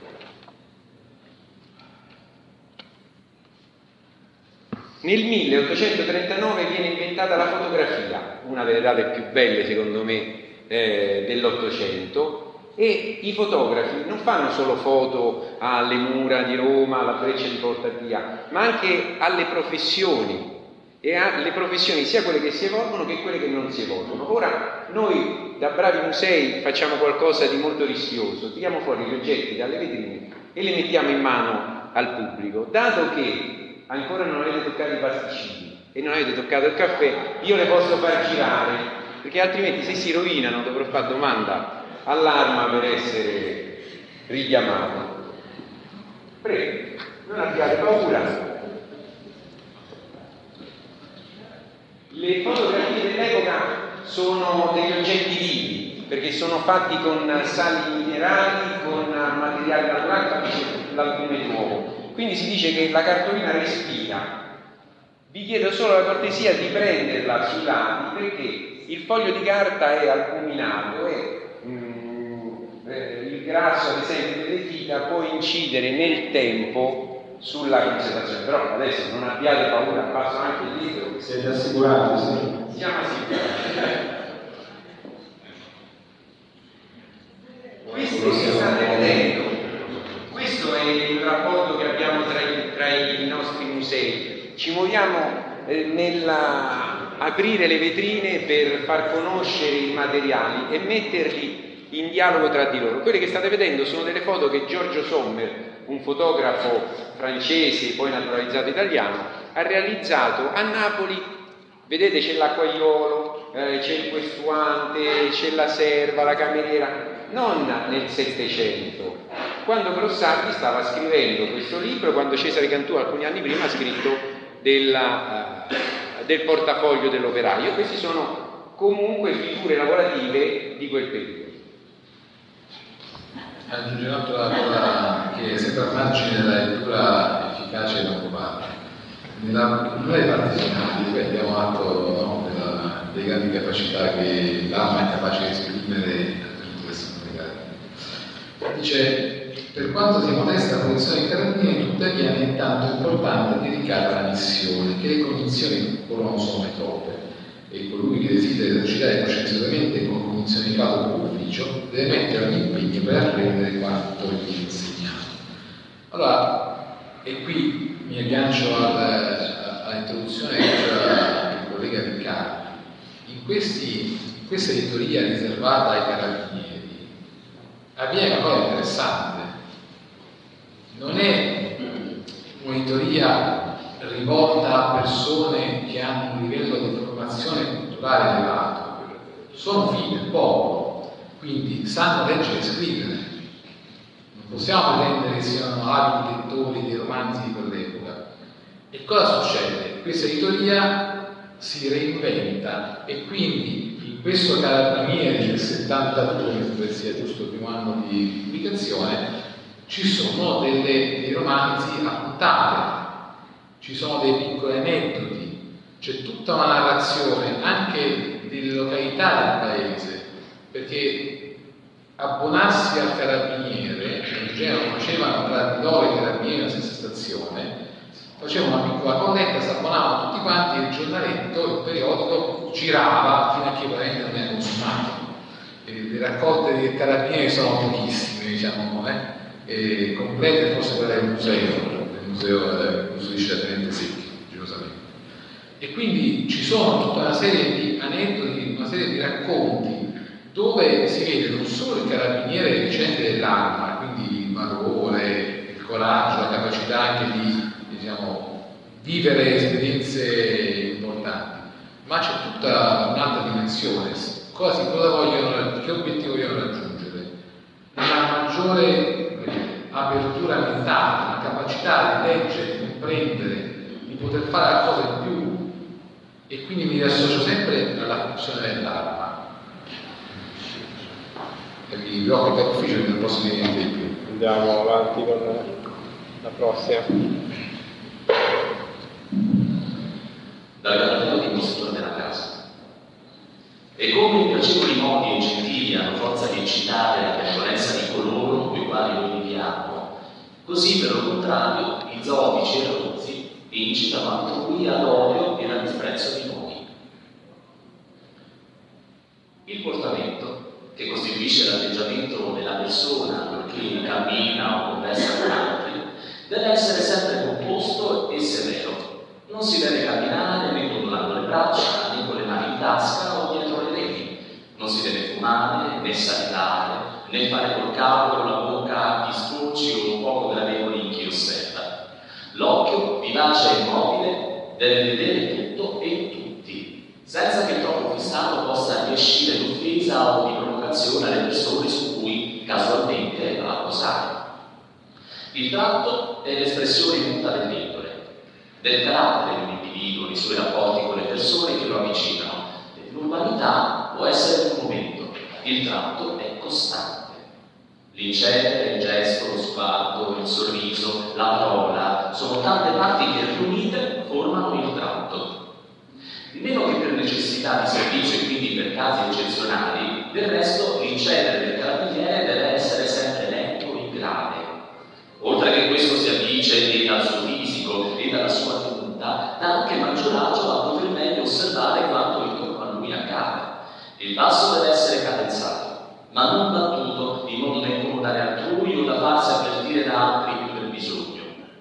nel milleottocentotrentanove viene inventata la fotografia, una delle date più belle secondo me eh, dell'Ottocento, e i fotografi non fanno solo foto alle mura di Roma, alla Breccia di Porta Pia, ma anche alle professioni, e alle professioni sia quelle che si evolvono che quelle che non si evolvono. Ora noi da bravi musei facciamo qualcosa di molto rischioso, tiriamo fuori gli oggetti dalle vetrine e li mettiamo in mano al pubblico. Dato che ancora non avete toccato i pasticcini e non avete toccato il caffè, io le posso far girare, perché altrimenti se si rovinano dovrò fare domanda all'arma per essere richiamato. Prego, non abbiate paura. Le fotografie dell'epoca sono degli oggetti vivi, perché sono fatti con sali minerali, con materiali naturali, l'albume nuovo. Quindi si dice che la cartolina respira. Vi chiedo solo la cortesia di prenderla sui lati, perché il foglio di carta è albuminato e mm, eh, il grasso, ad esempio, delle dita può incidere nel tempo sulla conservazione. Però adesso non abbiate paura, passo anche dietro. Siete assicurati, sì? Siamo assicurati. Questo che state vedendo, questo è il rapporto che abbiamo tra i, tra i nostri musei. Ci muoviamo eh, nell'aprire le vetrine per far conoscere i materiali e metterli in dialogo tra di loro. Quelle che state vedendo sono delle foto che Giorgio Sommer, un fotografo francese, poi naturalizzato italiano, ha realizzato a Napoli. Vedete, c'è l'acquaiolo, eh, c'è il questuante, c'è la serva, la cameriera, non nel Settecento, quando Grossardi stava scrivendo questo libro, quando Cesare Cantù alcuni anni prima ha scritto della, uh, del portafoglio dell'operaio. Questi sono comunque figure lavorative di quel periodo. Aggiunge un'altra cosa che sempre a margine della lettura efficace e non copata. Nella cultura dei partigiani vediamo atto, no, della, delle grandi capacità che l'arma è capace di esprimere attraverso questi materiali. Dice: per quanto sia modesta la posizione dei carabinieri, tuttavia è tanto importante dedicata alla missione, che le condizioni loro non sono troppe, e colui che desidera esercitare coscienziosamente con condizioni di fatto o ufficio deve mettere ogni impegno per apprendere quanto gli insegnato. Allora, e qui mi aggancio all'introduzione che faceva il collega Riccardi. In, questi, in questa editoria riservata ai carabinieri avviene una cosa interessante. non è un'editoria rivolta a persone che hanno un livello di formazione culturale elevato, sono figli del popolo, quindi sanno leggere e scrivere. Non possiamo pretendere che siano avidi lettori dei romanzi di quell'epoca. E cosa succede? Questa editoria si reinventa e quindi in questo Carabinieri del settantadue, che sia giusto il primo anno di pubblicazione, ci sono delle, dei romanzi a puntate, ci sono dei piccoli aneddoti, c'è tutta una narrazione anche delle località del paese, perché abbonarsi al carabiniere, in genere lo facevano tra Midoro e Carabinieri nella stessa stazione, facevano una piccola colletta, si abbonavano tutti quanti, il giornaletto, il periodico girava fino a che veramente non è consumato. E le raccolte dei carabinieri sono pochissime, diciamo, eh? E complete forse quella del museo, del museo, del museo di Tenente Secchi, girosamente. E quindi ci sono tutta una serie di aneddoti, una serie di racconti dove si vede non solo il carabiniere recente dell'arma, quindi il valore, il coraggio, la capacità anche di, diciamo, vivere esperienze importanti, ma c'è tutta un'altra dimensione. Cosa, cosa vogliono, che obiettivo vogliono raggiungere? Una maggiore apertura mentale, una capacità di leggere, di comprendere, di poter fare la cosa in più, e quindi mi associo sempre alla funzione dell'arma. E mi blocco per ufficio che non posso dire niente di più. Andiamo avanti con la prossima. Dal capitolo di costruttore della casa. E come i piacevoli modi e gentili hanno forza di eccitare la benevolenza di coloro con i quali noi viviamo, così per lo contrario i zotici e rozzi incitano altrui all'odio e al disprezzo di noi. Il portamento, che costituisce l'atteggiamento della persona perché cammina o conversa con altri, deve essere sempre composto e severo. Non si deve camminare né dondolando le braccia, né con le mani in tasca o dietro le reni. Non si deve fumare, né saltare, né fare col capo o la bocca gli scrocci o poco gradevoli in chi osserva. L'occhio, vivace e immobile, deve vedere tutto e tutti, senza che il troppo fissato possa riuscire d'offesa o di provocazione alle persone su cui casualmente va a posare. Il tratto è l'espressione muta dell'indole, del carattere di un individuo, dei suoi rapporti con le persone che lo avvicinano. L'urbanità può essere un momento, il tratto è costante. L'incedere, il gesto, lo sguardo, il sorriso, la parola sono tante parti che riunite formano il tratto. Meno che per necessità di servizio e quindi per casi eccezionali, del resto l'incedere del carabiniere deve essere sempre lento e grave. Oltre che questo si avvice e dal suo fisico e dalla sua tenuta, dà anche maggior agio a poter meglio osservare quanto intorno a lui accade. Il passo deve essere cadenzato, ma non battuto in modo da incomodare altrui o da farsi avvertire da altri più del bisogno.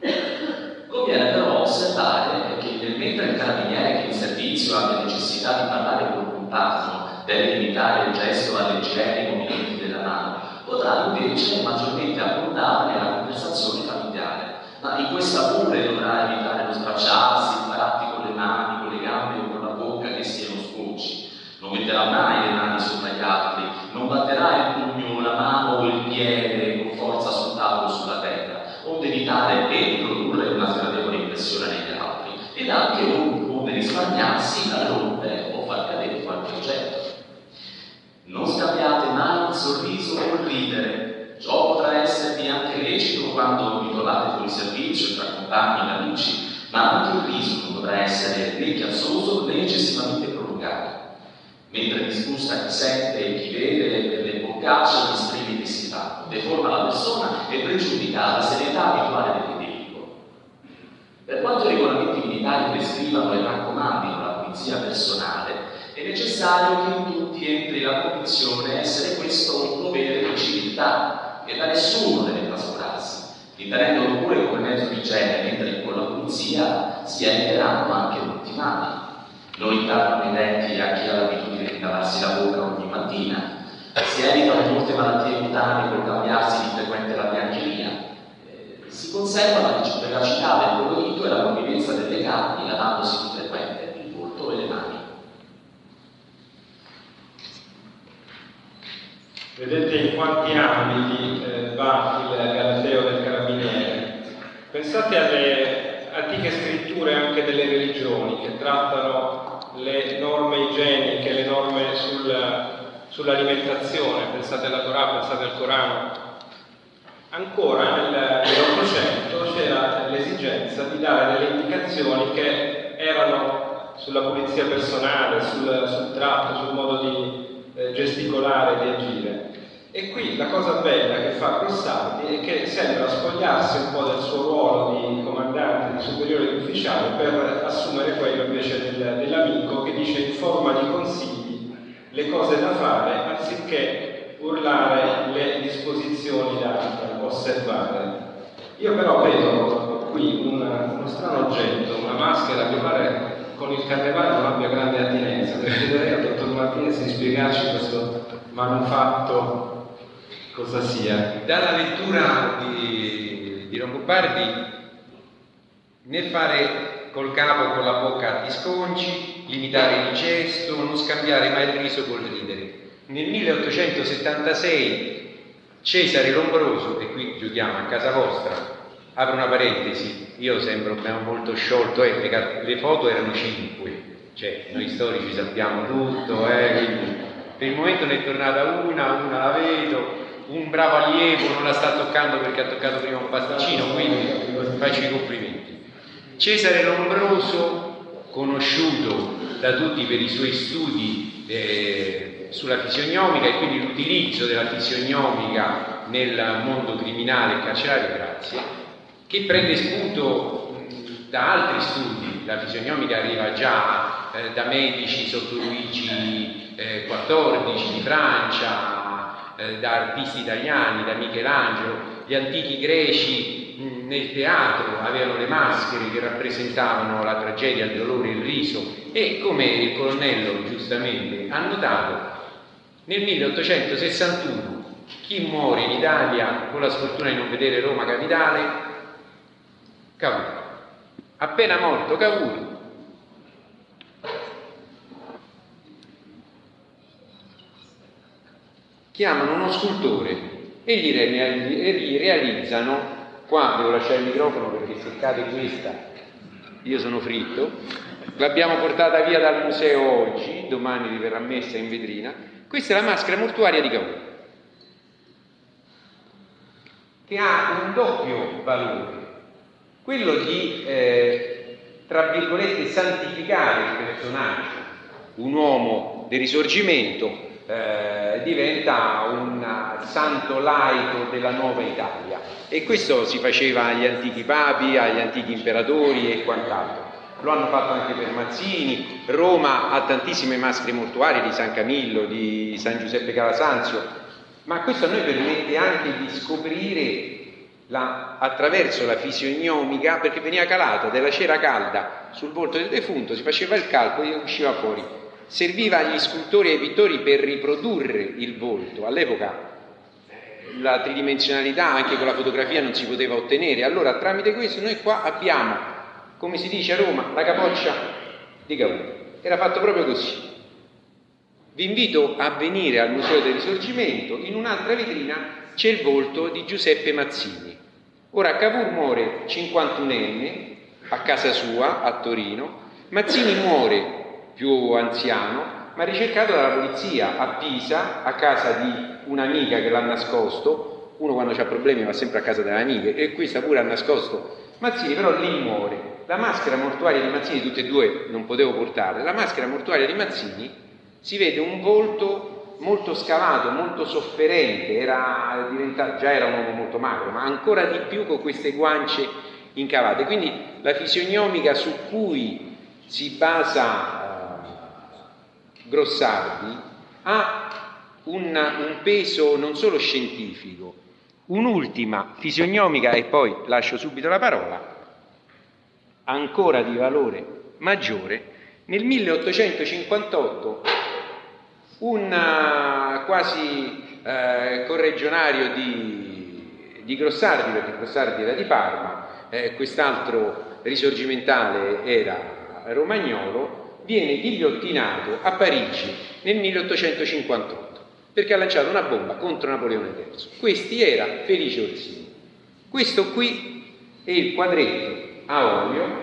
Conviene però osservare che mentre il carabiniere che in servizio abbia necessità di parlare con un compagno deve limitare il gesto alle leggeri movimenti della mano, potrà invece maggiormente abbondare nella conversazione familiare, ma in questa pure dovrà evitare lo sbracciarsi, i baratti con le mani, con le gambe o con la bocca che siano scocci. Non metterà mai le mani sopra gli altri, non batterà il pugno, la mano o il piede con forza sul tavolo o sulla terra, onde evitare e produrre una sgradevole impressione negli altri, ed anche onde risparmiarsi dal rompere o far cadere qualche oggetto. Non scambiate mai il sorriso o il ridere. Ciò potrà esservi anche lecito quando vi trovate fuori servizio tra compagni e amici, ma anche il riso non dovrà essere né chiassoso né eccessivamente prolungato. Mentre disgusta chi sente e chi vede, per le boccacce gli spremi che si fa, deforma la persona e pregiudica la serietà abituale dell'individuo. Per quanto i regolamenti militari prescrivano e raccomandino la pulizia personale, è necessario che in tutti entri la convinzione essere questo un dovere di civiltà che da nessuno deve trascurarsi, imparendolo pure come mezzo di igiene, mentre con la pulizia si eviteranno anche brutti mali. Non intaccano i denti a chi ha l'abitudine di lavarsi la bocca ogni mattina, si evitano molte malattie cutanee col cambiarsi di frequente la biancheria, eh, Si conserva la vivacità del colorito e la convivenza delle carni, lavandosi di frequente il volto e le mani. Vedete in quanti ambiti eh, va il Galateo del Carabiniere. Pensate alle antiche scritture anche delle religioni che trattano le norme igieniche, le norme sul, sull'alimentazione. Pensate alla Torah, pensate al Corano. Ancora nell'Ottocento c'era l'esigenza di dare delle indicazioni che erano sulla pulizia personale, sul, sul tratto, sul modo di eh, gesticolare, di agire. E qui la cosa bella che fa Grossardi è che sembra spogliarsi un po' del suo ruolo di comandante, di superiore, di ufficiale, per assumere quello invece del, dell'amico che dice in forma di consigli le cose da fare anziché urlare le disposizioni da osservare. Io però vedo qui un, uno strano oggetto, una maschera che pare con il carnevale non abbia grande attinenza, perché chiederei al dottor Martinez di spiegarci questo manufatto cosa sia. Dalla lettura di, di Longobardi, nel fare col capo, con la bocca a sconci, limitare il gesto, non scambiare mai il riso col ridere. Nel milleottocentosettantasei Cesare Lombroso, e qui giochiamo a casa vostra, apro una parentesi, io sembro molto sciolto, eh, le, le foto erano cinque, cioè noi storici sappiamo tutto, eh, quindi per il momento ne è tornata una, una la vedo, un bravo allievo non la sta toccando perché ha toccato prima un pasticcino, quindi faccio i complimenti. Cesare Lombroso, conosciuto da tutti per i suoi studi eh, sulla fisionomica e quindi l'utilizzo della fisionomica nel mondo criminale e carcerario, grazie, che prende spunto da altri studi. La fisionomica arriva già eh, da medici sotto Luigi eh, quattordici di Francia, eh, da artisti italiani, da Michelangelo. Gli antichi greci mh, nel teatro avevano le maschere che rappresentavano la tragedia, il dolore, il riso, e come il colonnello giustamente ha notato, nel milleottocentosessantuno chi muore in Italia con la sfortuna di non vedere Roma capitale? Cavour. Appena morto Cavour, chiamano uno scultore e gli, re- gli realizzano, qua devo lasciare il microfono perché se cade questa io sono fritto, l'abbiamo portata via dal museo oggi, domani verrà messa in vetrina. Questa è la maschera mortuaria di Cavour, che ha un doppio valore, quello di eh, tra virgolette santificare il personaggio. Un uomo del Risorgimento eh, diventa un santo laico della nuova Italia, e questo si faceva agli antichi papi, agli antichi imperatori e quant'altro. Lo hanno fatto anche per Mazzini. Roma ha tantissime maschere mortuarie di San Camillo, di San Giuseppe Calasanzio, ma questo a noi permette anche di scoprire la, attraverso la fisionomica, perché veniva calata della cera calda sul volto del defunto, si faceva il calcolo e usciva fuori. Serviva agli scultori e ai pittori per riprodurre il volto. All'epoca la tridimensionalità anche con la fotografia non si poteva ottenere, allora tramite questo noi qua abbiamo, come si dice a Roma, la capoccia di Cavour. Era fatto proprio così. Vi invito a venire al Museo del Risorgimento, in un'altra vetrina c'è il volto di Giuseppe Mazzini. Ora Cavour muore cinquantunenne a casa sua a Torino, Mazzini muore più anziano, ma ricercato dalla polizia a Pisa, a casa di un'amica che l'ha nascosto. Uno quando ha problemi va sempre a casa delle amiche, e questa pure ha nascosto Mazzini, però lì muore. La maschera mortuaria di Mazzini, tutte e due non potevo portare, la maschera mortuaria di Mazzini si vede un volto molto scavato, molto sofferente, era diventato, già era un uomo molto magro, ma ancora di più con queste guance incavate. Quindi la fisionomica su cui si basa Grossardi ha un, un peso non solo scientifico. Un'ultima fisionomica, e poi lascio subito la parola, ancora di valore maggiore. Nel milleottocentocinquantotto un quasi eh, corregionario di, di Grossardi, perché Grossardi era di Parma, eh, quest'altro risorgimentale era romagnolo, viene ghigliottinato a Parigi nel milleottocentocinquantotto perché ha lanciato una bomba contro Napoleone terzo. Questi era Felice Orsini. Questo qui è il quadretto a olio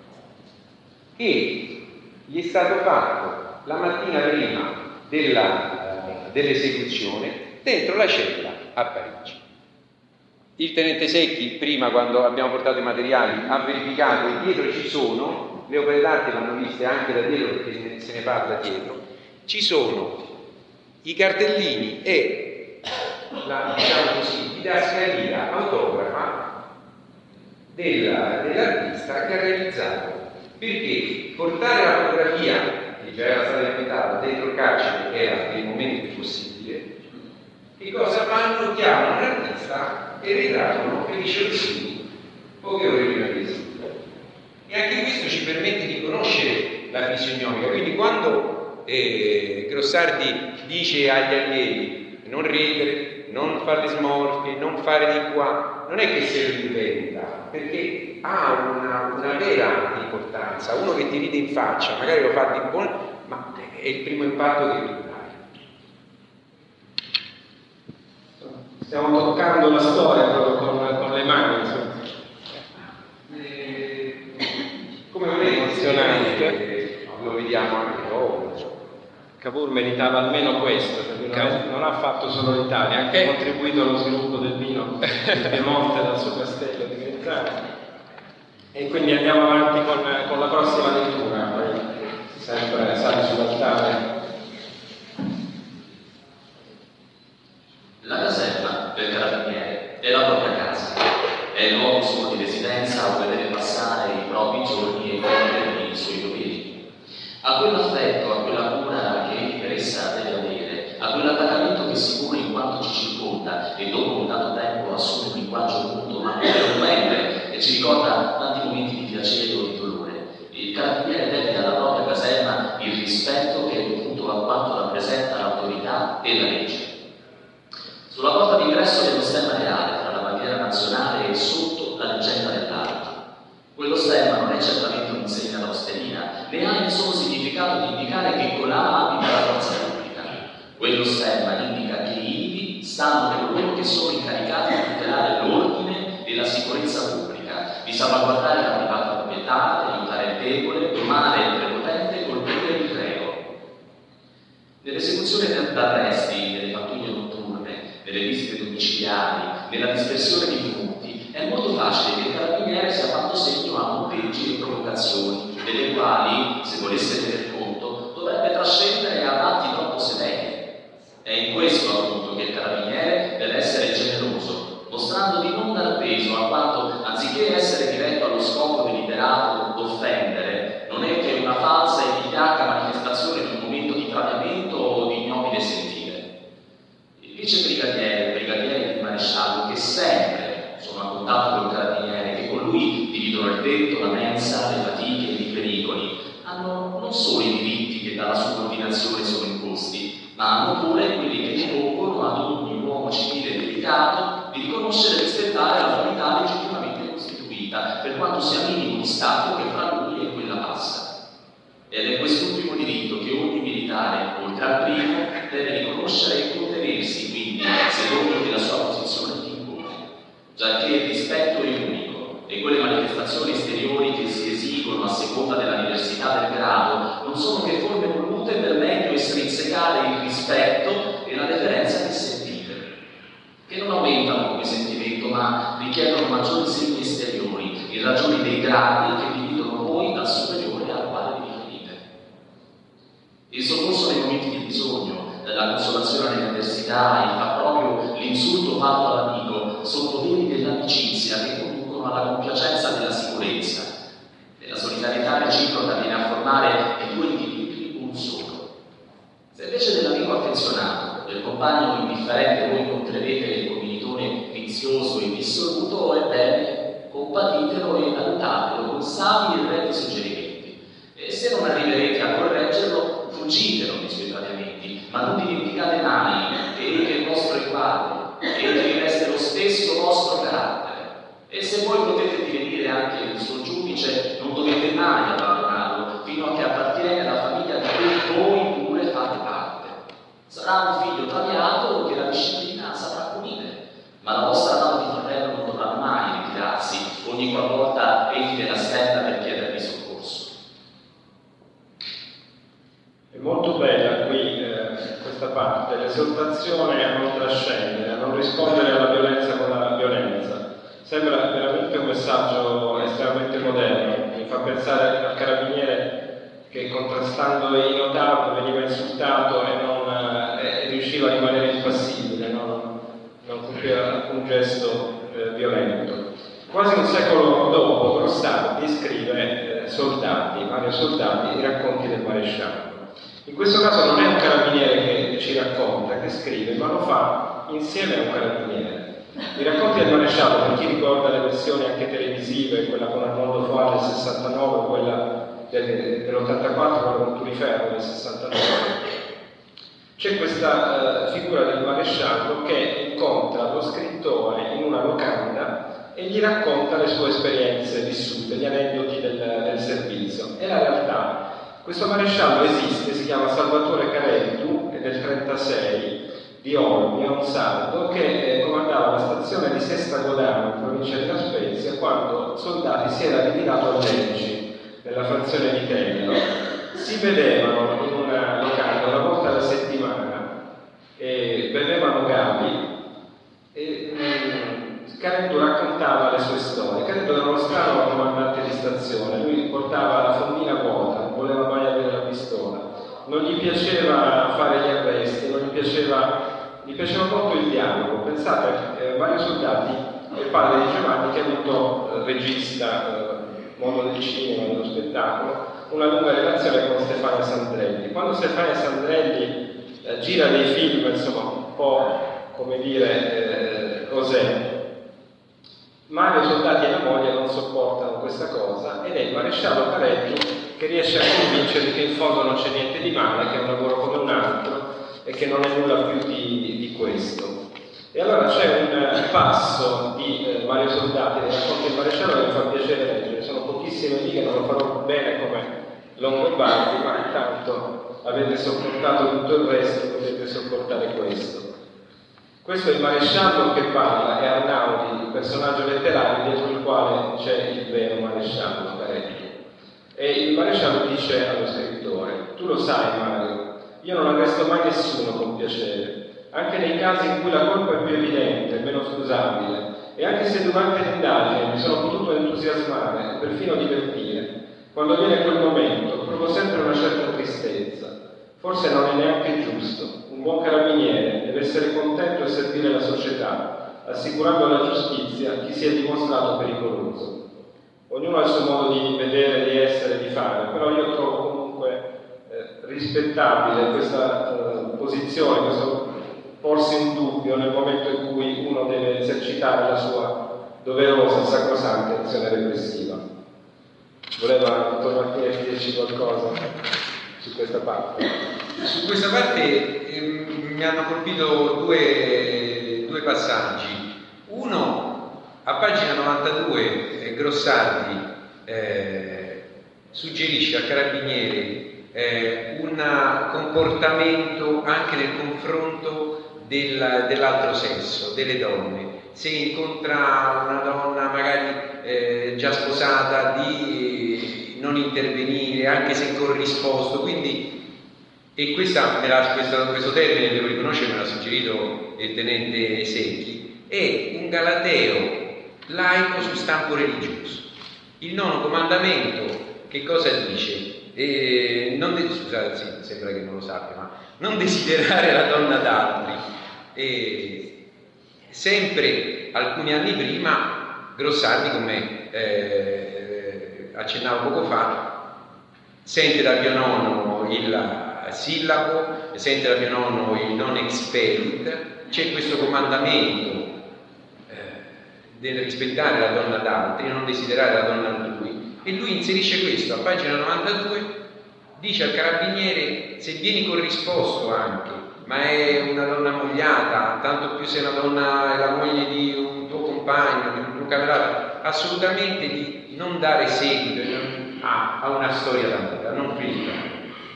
che gli è stato fatto la mattina prima della, dell'esecuzione dentro la cella a Parigi. Il tenente Secchi, prima quando abbiamo portato i materiali, ha verificato e dietro ci sono, le opere d'arte vanno viste anche da dietro perché se ne parla dietro, ci sono i cartellini e la, diciamo così, didascalia autografa della, dell'artista che ha realizzato, perché portare la fotografia che già era stata inventata dentro il carcere era per il momento impossibile. Che cosa fanno? Chiamano l'artista e ritrattano Felice Orsini poche ore prima di eseguire. E anche questo ci permette di conoscere la fisionomica. Quindi quando eh, Grossardi dice agli allievi non ridere, non fare smorfie, non fare di qua, non è che se lo inventa, perché ha una, una vera importanza. Uno che ti ride in faccia, magari lo fa di buon, ma è il primo impatto che tu dai. Stiamo toccando la storia proprio con, con le mani, insomma. Eh, come volete, emozionante, lo vediamo anche dopo. Cavour meritava almeno questo, perché non, è, non ha fatto solo l'Italia, ha anche eh. contribuito allo sviluppo del vino in Piemonte dal suo castello di Grezzano. E quindi andiamo avanti con, con la prossima lettura, poi sempre sale sull'altare. La caserma del carabiniere è la propria casa, è il luogo suo di residenza dove deve passare i propri giorni e compiere i suoi doveri. A quell'affetto, a quella cura che egli per essa deve avere, a quell'attaccamento che si pone in quanto ci circonda e dopo un dato tempo assume un linguaggio muto ma eloquente e ci ricorda tanti momenti di piacere o di dolore. Il carabiniere deve alla propria caserma il rispetto che è dovuto a quanto rappresenta l'autorità e la legge. Sulla porta d'ingresso dello stemma reale tra la bandiera nazionale e sotto la leggenda dell'arma. Quello stemma non è certamente un'insegna d'osterina, né ha il solo significato di indicare che colà abita la forza pubblica. Quello stemma indica che ivi stanno coloro che sono incaricati di tutelare l'ordine e la sicurezza pubblica, di salvaguardare la privata proprietà, di aiutare il debole, domare il prepotente, colpire il reo. Nell'esecuzione d'arresti, nelle pattuglie notturne, nelle visite domiciliari, nella dispersione di furti, è molto facile che il carabiniere sia fatto segno a monteggi e provocazioni, delle quali, se volesse tener conto, dovrebbe trascendere ad atti troppo severi. È in questo appunto che il carabiniere deve essere generoso, mostrando di non dar peso a quanto, anziché essere diretto allo scopo deliberato d'offendere, non è che una falsa e vigliacca manifestazione di un momento di tradimento o di ignobile sentire. Il vice brigadiere, il brigadiere e il maresciallo, che sempre sono a contatto col carabiniere, che con lui dividono il tetto, la mensa, le fatiche e i pericoli, hanno non solo i diritti che dalla subordinazione sono imposti, ma hanno pure quelli che impongono ad ogni uomo civile delicato di riconoscere e rispettare l'autorità legittimamente costituita, per quanto sia minimo di Stato che fra lui e quella passa. Ed è quest'ultimo diritto che ogni militare, oltre al primo, deve riconoscere e contenersi, quindi, secondo che la sua posizione ti impone, giacché il rispetto è unico, e quelle manifestazioni esteriori che si esigono a seconda della diversità del grado non sono che forme volute per meglio estrinsecare il rispetto e la deferenza del sentire, che non aumentano come sentimento, ma richiedono maggiori segni esteriori, in ragione dei gradi che dividono voi dal superiore al quale vi riferite. Il soccorso nei momenti di bisogno, la consolazione nell'avversità, il far proprio l'insulto fatto all'amico, sono veli dell'amicizia che conducono alla compiacenza della sicurezza. Nella solidarietà reciproca viene a formare i due individui un solo. Se invece dell'amico affezionato, del compagno indifferente voi incontrerete il commilitone vizioso e dissoluto, ebbene, compatitelo e aiutatelo con savi e retti suggerimenti. E se non arriverete a correggerlo, fuggitelo nei suoi tradimenti, ma non dimenticate mai che egli è il vostro eguale, che egli resta lo stesso vostro È molto bella qui eh, questa parte, l'esortazione a non trascendere, a non rispondere alla violenza con la violenza. Sembra veramente un messaggio estremamente moderno, mi fa pensare al carabiniere che contrastando i notavi veniva insultato e, non, eh, e riusciva a rimanere impassibile, no? Non compieva alcun gesto eh, violento. Quasi un secolo dopo Grossardi scrive eh, Soldati, Mario Soldati, i racconti del maresciallo. In questo caso non è un carabiniere che ci racconta, che scrive, ma lo fa insieme a un carabiniere. I racconti del maresciallo, per chi ricorda le versioni anche televisive, quella con Arnoldo Foà del sessantanove, quella del, dell'ottantaquattro, quella con Turiferro del sessantanove, c'è questa uh, figura del maresciallo che incontra lo scrittore in una locanda e gli racconta le sue esperienze vissute, gli aneddoti del, del servizio. E la realtà, questo maresciallo esiste, si chiama Salvatore Careddu, è del trentasei, di Olmi, un sardo, che eh, comandava la stazione di Sestagodano, in provincia di La Spezia, quando Soldati si era ritirato a Lecci, nella frazione di Tello. Si vedevano in una locanda una volta alla settimana, e bevevano gabi, e mm, Careddu raccontava le sue storie. Careddu era uno strano comandante di stazione, lui portava la fondina vuota, non voleva mai avere la pistola, non gli piaceva fare gli arresti, non gli piaceva, gli piaceva molto il dialogo. Pensate, eh, Mario Soldati è il padre di Giovanni, che è avuto eh, regista, eh, mondo del cinema, dello spettacolo, una lunga relazione con Stefania Sandrelli. Quando Stefania Sandrelli eh, gira dei film, insomma, un po', come dire, eh, cos'è, Mario Soldati e la moglie non sopportano questa cosa, ed è il maresciallo Careddu che riesce a convincere che in fondo non c'è niente di male, che è un lavoro come un altro e che non è nulla più di, di questo. E allora c'è un passo di eh, Mario Soldati nei racconti del maresciallo che mi fa piacere leggere. Sono pochissime righe, non lo farò bene come Longobardi, ma intanto avete sopportato tutto il resto, potete sopportare questo. Questo è il maresciallo che parla, è Arnaudi, il personaggio letterario dietro il quale c'è il vero maresciallo Careddu. E il maresciallo dice allo scrittore: tu lo sai, Mario, io non arresto mai nessuno con piacere, anche nei casi in cui la colpa è più evidente, meno scusabile, e anche se durante l'indagine mi sono potuto entusiasmare e perfino divertire, quando viene quel momento provo sempre una certa tristezza. Forse non è neanche giusto. Un buon carabiniere deve essere contento e servire la società, assicurando alla giustizia chi si è dimostrato pericoloso. Ognuno ha il suo modo di vedere, di essere, di fare, però io trovo comunque eh, rispettabile questa eh, posizione, questo porsi un dubbio nel momento in cui uno deve esercitare la sua doverosa, sacrosanta azione repressiva. Voleva dottor Martinez dirci qualcosa su questa parte? Su questa parte eh, mi hanno colpito due, due passaggi. Uno, a pagina novantadue, eh, Grossardi eh, suggerisce al carabiniere eh, un comportamento anche nel confronto del, dell'altro sesso, delle donne. Se incontra una donna magari eh, già sposata, di non intervenire, anche se corrisposto. Quindi, e questa, me la, questo, questo termine, devo riconoscere, me l'ha suggerito il tenente Secchi, è un galateo laico su stampo religioso. Il nono comandamento, che cosa dice? Eh, non de- scusate, sì, sembra che non lo sappia, ma non desiderare la donna d'altri. Eh, sempre alcuni anni prima, Grossardi, come eh, accennavo poco fa, sente da Pio nono il sillabo, sente da Pio nono il non experit, c'è questo comandamento eh, del rispettare la donna d'altri, non desiderare la donna altrui, e lui inserisce questo a pagina novantadue, dice al carabiniere: se vieni corrisposto anche, ma è una donna ammogliata, tanto più se una donna è la moglie di un tuo compagno, di un tuo camerato, assolutamente di non dare seguito a, a una storia d'amore, a non finire.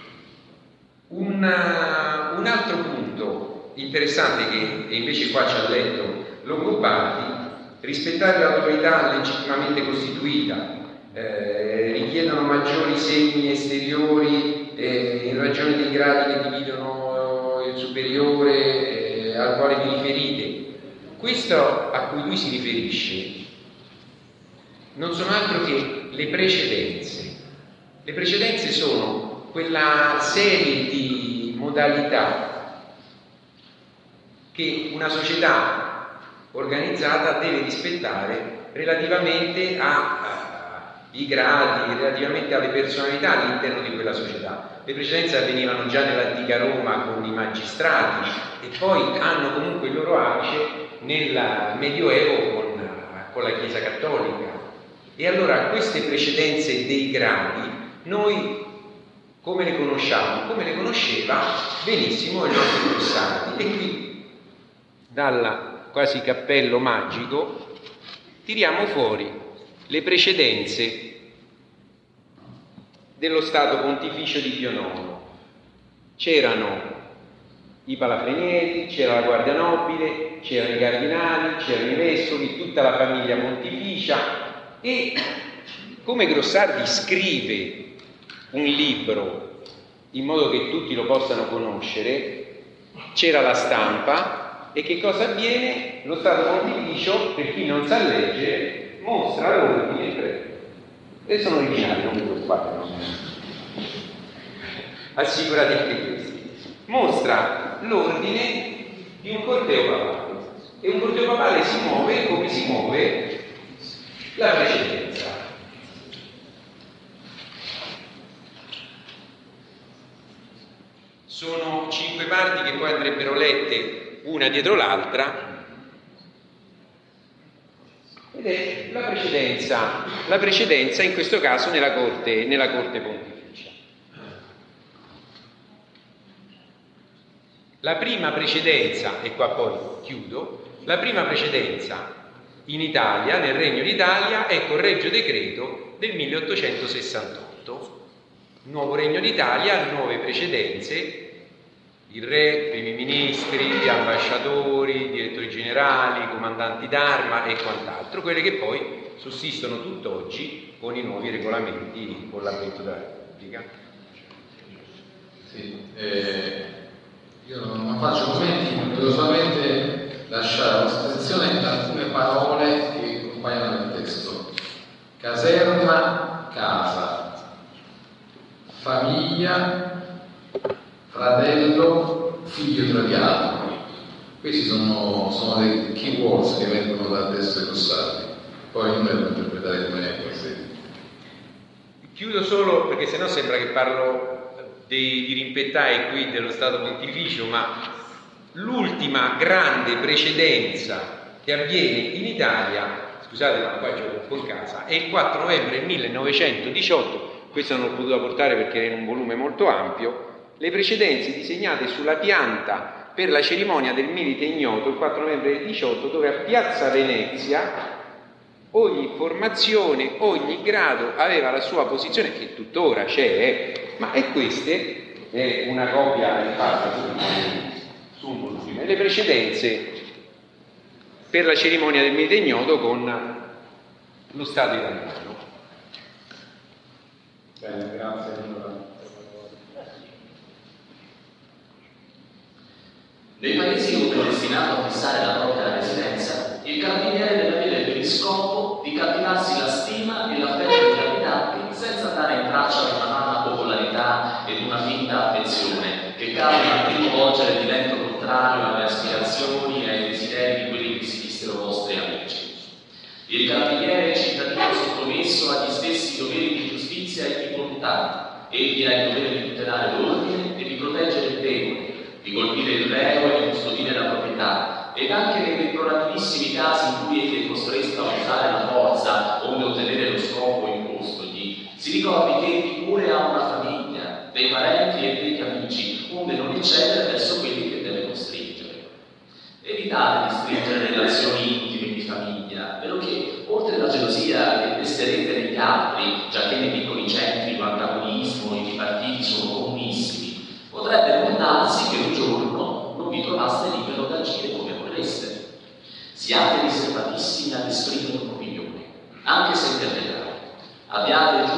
Un, un altro punto interessante che invece qua ci ha letto Longobardi: rispettare l'autorità legittimamente costituita, eh, richiedono maggiori segni esteriori eh, in ragione dei gradi che dividono il superiore eh, al quale vi riferite. Questo a cui lui si riferisce non sono altro che le precedenze. Le precedenze sono quella serie di modalità che una società organizzata deve rispettare relativamente ai gradi, relativamente alle personalità all'interno di quella società. Le precedenze avvenivano già nell'antica Roma con i magistrati e poi hanno comunque il loro apice nel Medioevo con, con la Chiesa Cattolica. E allora queste precedenze dei gradi noi come le conosciamo? Come le conosceva benissimo il nostro Grossardi. E qui dal quasi cappello magico tiriamo fuori le precedenze dello Stato Pontificio di Pio nono. C'erano i palafrenieri, c'era la Guardia Nobile, c'erano i cardinali, c'erano i vescovi, tutta la famiglia pontificia. E come Grossardi scrive un libro in modo che tutti lo possano conoscere, c'era la stampa e che cosa avviene? Lo Stato Pontificio, per chi non sa leggere, mostra l'ordine, e sono originali, non mi preoccupate, no? Assicuratevi questi. Mostra l'ordine di un corteo papale, e un corteo papale si muove come si muove la precedenza. Sono cinque parti che poi andrebbero lette una dietro l'altra, ed è la precedenza, la precedenza in questo caso nella corte, nella corte pontificia. La prima precedenza, e qua poi chiudo, la prima precedenza in Italia, nel Regno d'Italia, è col Regio Decreto del milleottocentosessantotto. Nuovo Regno d'Italia, nuove precedenze, il re, primi ministri, gli ambasciatori, direttori generali, comandanti d'arma e quant'altro, quelle che poi sussistono tutt'oggi con i nuovi regolamenti con l'avvento della Repubblica. Sì, eh, io non faccio commenti, voglio solamente lasciare a vostra attenzione alcune parole che compaiono nel testo. Caserma, casa, famiglia, fratello, figlio trapiato. Questi sono, sono dei keywords che vengono dal testo di Grossardi. Poi noi dobbiamo interpretare come questi. Chiudo solo perché sennò sembra che parlo dei dirimpettai qui dello Stato Pontificio, ma l'ultima grande precedenza che avviene in Italia, scusate ma qua c'ho un po' in casa, è il quattro novembre millenovecentodiciotto. Questo non l'ho potuto portare perché era in un volume molto ampio. Le precedenze disegnate sulla pianta per la cerimonia del Milite Ignoto il quattro novembre del diciotto, dove a Piazza Venezia ogni formazione, ogni grado aveva la sua posizione, che tuttora c'è, ma e queste è una copia fatta su un volume. Le precedenze per la cerimonia del Milite Ignoto con lo Stato italiano. Bene, grazie. Nei paesi dove è destinato a fissare la propria residenza, il carabiniere deve avere per scopo di catturarsi la stima e l'affetto degli abitanti senza dare in traccia di una vana popolarità ed una finta affezione che causa a primo volgere di vento contrario alle aspirazioni e ai desideri di quelli che si dissero vostri amici. Il carabiniere è cittadino sottomesso agli stessi doveri di giustizia e di volontà. Egli ha il dovere di tutelare l'ordine e di proteggere il debole, di colpire il reo e di custodire la proprietà, ed anche nei deplorabilissimi casi in cui egli è costretto a usare la forza onde ottenere lo scopo impostogli, si ricordi che egli pure ha una famiglia, dei parenti e degli amici, onde non eccedere verso quelli che deve costringere. Evitate di stringere relazioni intime di famiglia, vero che, oltre alla gelosia che pesterete negli altri, già che nei piccoli centri l'antagonismo e i partiti sono comunissimi, potrebbe non darsi che un giorno non vi trovaste libero da agire come vorreste. Siate riservatissimi ad esprimere un'opinione, anche se interpretare. Abbiate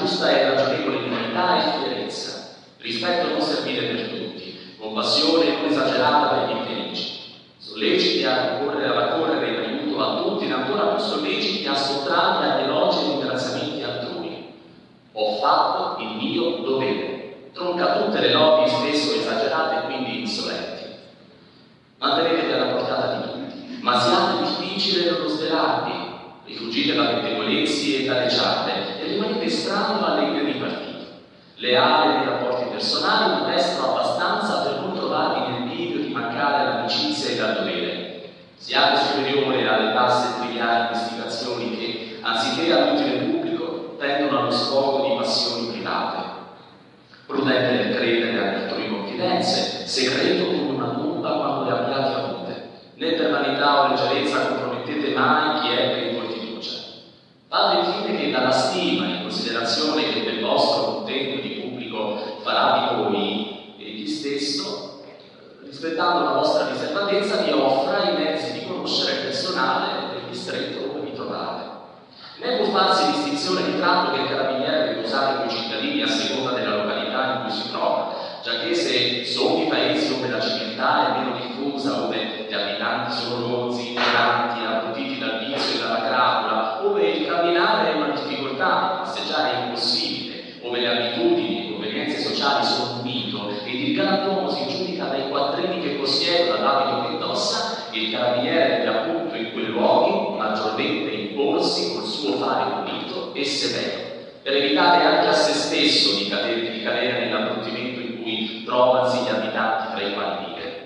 giusta e ragionevole dignità e fierezza, rispetto non servile per tutti, compassione non esagerata per gli infelici, solleciti a ricorrere a raccorrere in aiuto a tutti ed ancora più solleciti a sottrarre agli elogi e ringraziamenti altrui. Ho fatto il mio dovere, tronca tutte le lodi spesso esagerate e quindi insolenti. Mantenetevi alla portata di tutti, ma siate difficili nello svelarvi, rifuggite da pettegolezzi e dalle ciarle e rimanete estraneo alle idee di partito. Leale nei rapporti personali, ma destro abbastanza per non trovarvi nel bivio di mancare all'amicizia e al dovere. Siate superiori alle basse e triviali investigazioni che, anziché all'utile pubblico, tendono allo sfogo di passioni private. Prudente nel credere alle altrui confidenze, segreto come una tomba quando le abbiate avute. Né per vanità o leggerezza compromettete mai chi è per voi fiducia. Fate infine che dalla stima in considerazione che del vostro contento di pubblico farà di voi e di stesso, rispettando la vostra riservatezza, vi offra i mezzi di conoscere il personale del distretto dove vi trovate. Né può farsi distinzione di tratto che il carabiniere deve usare con i cittadini a seconda della località in cui si trova, giacché se sono i paesi dove la civiltà è meno diffusa, dove gli abitanti sono rozzi, ignoranti, abbrutiti dal vizio e dalla crapola, dove il camminare è una difficoltà, passeggiare è impossibile, dove le abitudini e le convenienze sociali sono un mito ed il galantuomo si giudica dai quattrini che possiede, dall'abito che indossa, il carabiniere deve appunto in quei luoghi maggiormente imporsi col suo fare pulito e severo, per evitare anche a se stesso di cadere, di cadere nell'abbruttimento in cui trovasi gli abitanti tra i quali vive.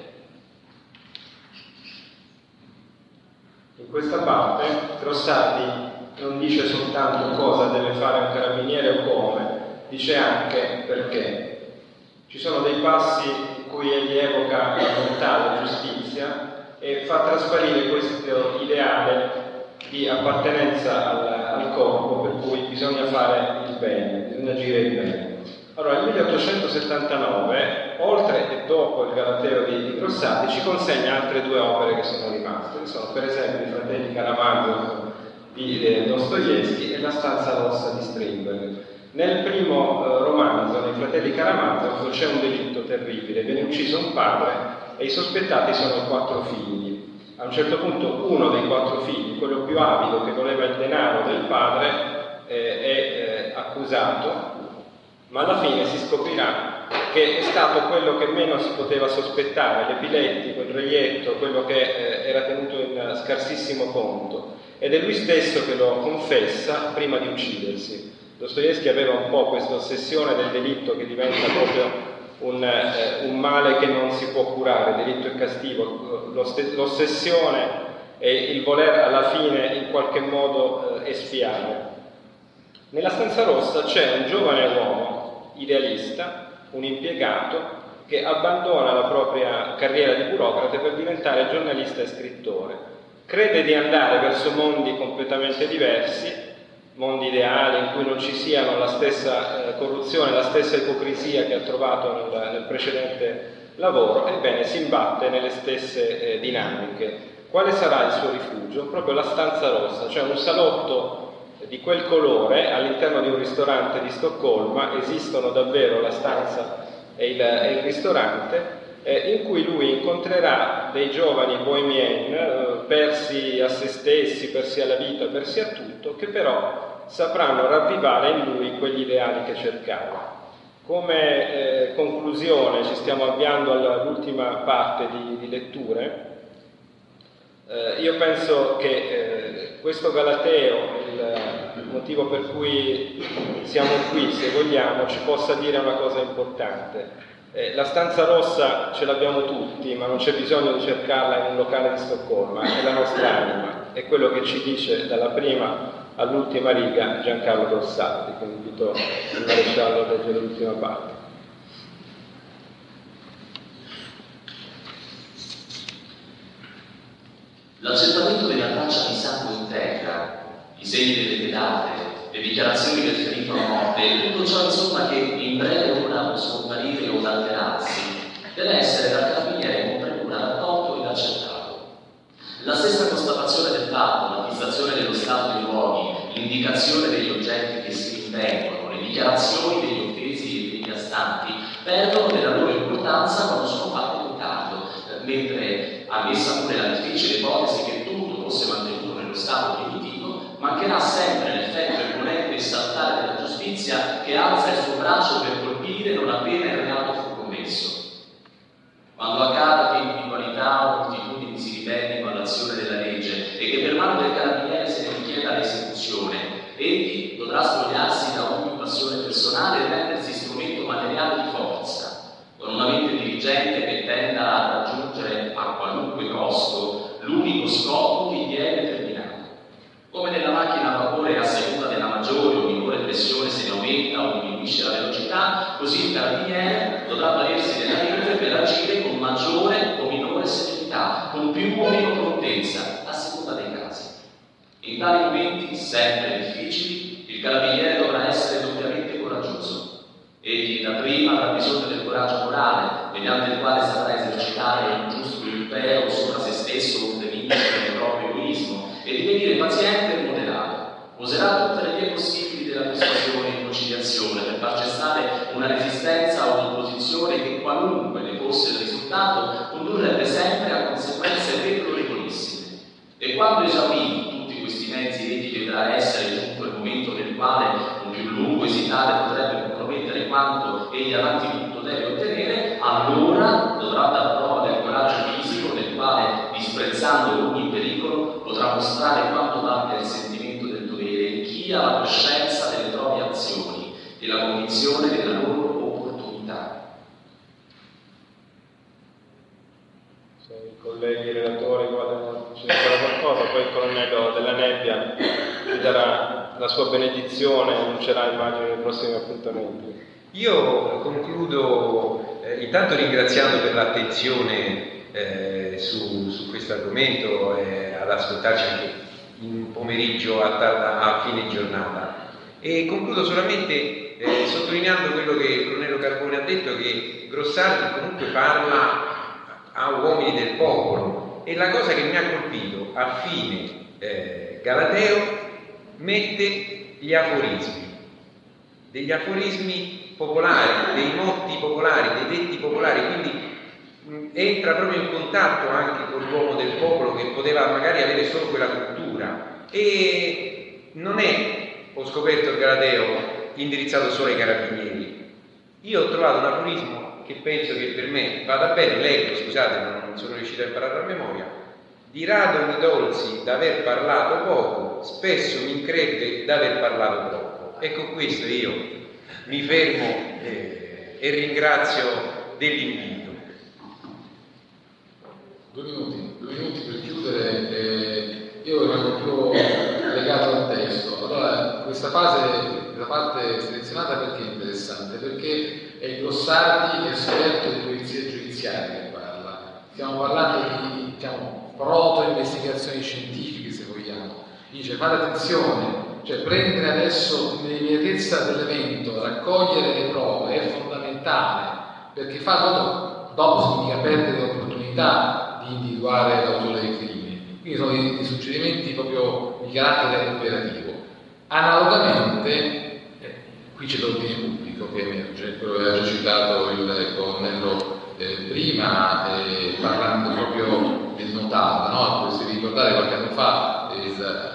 In questa parte Grossardi non dice soltanto cosa deve fare un carabiniere o come, dice anche perché. Ci sono dei passi in cui egli evoca la bontà, la giustizia e fa trasparire questo ideale di appartenenza al, al corpo, per cui bisogna fare il bene, bisogna agire il bene. Allora, nel milleottocentosettantanove, oltre e dopo il Galateo di, di Grossardi, ci consegna altre due opere che sono rimaste, che sono per esempio I Fratelli Karamazov di eh, Dostoevskij e La stanza rossa di Strindberg. Nel primo eh, romanzo, nei Fratelli Karamazov, c'è un delitto terribile, viene ucciso un padre e i sospettati sono quattro figli. A un certo punto uno dei quattro figli, quello più avido che voleva il denaro del padre, eh, è eh, accusato, ma alla fine si scoprirà che è stato quello che meno si poteva sospettare, l'Epiletti, quel reietto, quello che eh, era tenuto in scarsissimo conto, ed è lui stesso che lo confessa prima di uccidersi. Dostoevskij aveva un po' questa ossessione del delitto che diventa proprio un, eh, un male che non si può curare, delitto e castigo, l'ossessione e il voler alla fine in qualche modo eh, espiare. Nella stanza rossa c'è un giovane uomo idealista, un impiegato, che abbandona la propria carriera di burocrate per diventare giornalista e scrittore. Crede di andare verso mondi completamente diversi, mondi ideali in cui non ci siano la stessa eh, corruzione, la stessa ipocrisia che ha trovato nel, nel precedente lavoro, ebbene si imbatte nelle stesse eh, dinamiche. Quale sarà il suo rifugio? Proprio la stanza rossa, cioè un salotto di quel colore all'interno di un ristorante di Stoccolma. Esistono davvero la stanza e il, e il ristorante, eh, in cui lui incontrerà dei giovani bohemien, eh, persi a se stessi, persi alla vita, persi a tutto, che però sapranno ravvivare in lui quegli ideali che cercava. Come eh, conclusione, ci stiamo avviando all'ultima parte di, di letture. Eh, io penso che eh, questo Galateo, il, il motivo per cui siamo qui, se vogliamo, ci possa dire una cosa importante. Eh, la stanza rossa ce l'abbiamo tutti, ma non c'è bisogno di cercarla in un locale di Stoccolma, è la nostra anima, è quello che ci dice dalla prima all'ultima riga Giancarlo Grossardi, che invito il maresciallo a leggere l'ultima parte. L'accertamento della traccia di sangue in terra, i segni delle pedate, le dichiarazioni del ferito a morte e tutto ciò insomma che in breve ora può scomparire o alterarsi, deve essere dal carabiniere con premura raccolto ed accertato. La stessa constatazione del fatto, la fissazione dello stato dei luoghi, l'indicazione degli oggetti che si rinvengono, le perdono della loro importanza quando sono fatte in ritardo, mentre, ammessa pure la difficile ipotesi che tutto fosse mantenuto nello stato primitivo, mancherà sempre l'effetto imponente e salutare della giustizia che alza il suo braccio per colpire non appena il reato fu commesso. Quando accada che individualità o moltitudini si ribellino all'azione della legge e che per mano del carabiniere se ne richieda l'esecuzione, egli dovrà spogliarsi da ogni passione personale e rendersi strumento materiale di forza, con una mente dirigente che tenda a raggiungere a qualunque costo l'unico scopo che gli è determinato. Come nella macchina a vapore, a seconda della maggiore o minore pressione se ne aumenta o diminuisce la velocità, così il carabiniere dovrà valersi della legge per agire con maggiore o minore severità, con più o meno prontezza, a seconda dei casi. In tali momenti, sempre difficili, il carabiniere dovrà essere doppiamente coraggioso. Egli dapprima avrà bisogno del coraggio morale, mediante il quale saprà esercitare un giusto impero sopra se stesso onde vincere il proprio egoismo e divenire paziente e moderato. Userà tutte le vie possibili della persuasione e conciliazione per far cessare una resistenza o un'opposizione che, qualunque ne fosse il risultato, condurrebbe sempre a conseguenze deplorevolissime. E quando esauriti tutti questi mezzi, egli vedrà essere giunto il momento nel quale un più lungo esitare potrebbe compromettere quanto egli avanti tutto deve ottenere, allora dovrà dar prova del coraggio fisico nel quale, disprezzando ogni pericolo, potrà mostrare quanto valga il sentimento del dovere in chi ha la coscienza delle proprie azioni e la convinzione della loro opportunità. Se i colleghi relatori vogliono aggiungere qualcosa, poi il colonnello Della Nebbia ti darà la sua benedizione e annuncerà, immagino, nei prossimi appuntamenti. Io concludo eh, intanto ringraziando per l'attenzione eh, su, su questo argomento e ad ascoltarci anche in un pomeriggio a, tarda, a fine giornata, e concludo solamente eh, sottolineando quello che il colonnello Carbone ha detto, che Grossardi comunque parla a uomini del popolo, e la cosa che mi ha colpito, a fine eh, Galateo mette gli aforismi, degli aforismi popolari, dei motti popolari, dei detti popolari, quindi mh, entra proprio in contatto anche con l'uomo del popolo che poteva magari avere solo quella cultura, e non è, ho scoperto il Galateo, indirizzato solo ai carabinieri. Io ho trovato un aforismo che penso che per me vada bene, leggo, scusate, non sono riuscito a imparare a memoria: di rado mi dolsi d'aver parlato poco, spesso mi increbbe d'aver parlato troppo. E con questo io mi fermo eh, e ringrazio dell'invito. Due minuti, due minuti per chiudere. Eh, io rimango più legato al testo. Allora, questa fase, la parte selezionata, perché è interessante? Perché è il Grossardi, esperto di polizia giudiziaria, che parla. Stiamo parlando di, diciamo, proto-investigazioni scientifiche, se vogliamo. Dice, fate attenzione, cioè prendere adesso l'immediatezza dell'evento, raccogliere le prove è fondamentale, perché farlo dopo significa perdere l'opportunità di individuare l'autore dei crimini. Quindi sono dei, dei suggerimenti proprio di carattere operativo. Analogamente, eh, qui c'è l'ordine pubblico che emerge, quello che ha già citato il colonnello eh, prima, eh, parlando proprio del notaio, no? Se vi ricordate, qualche anno fa il,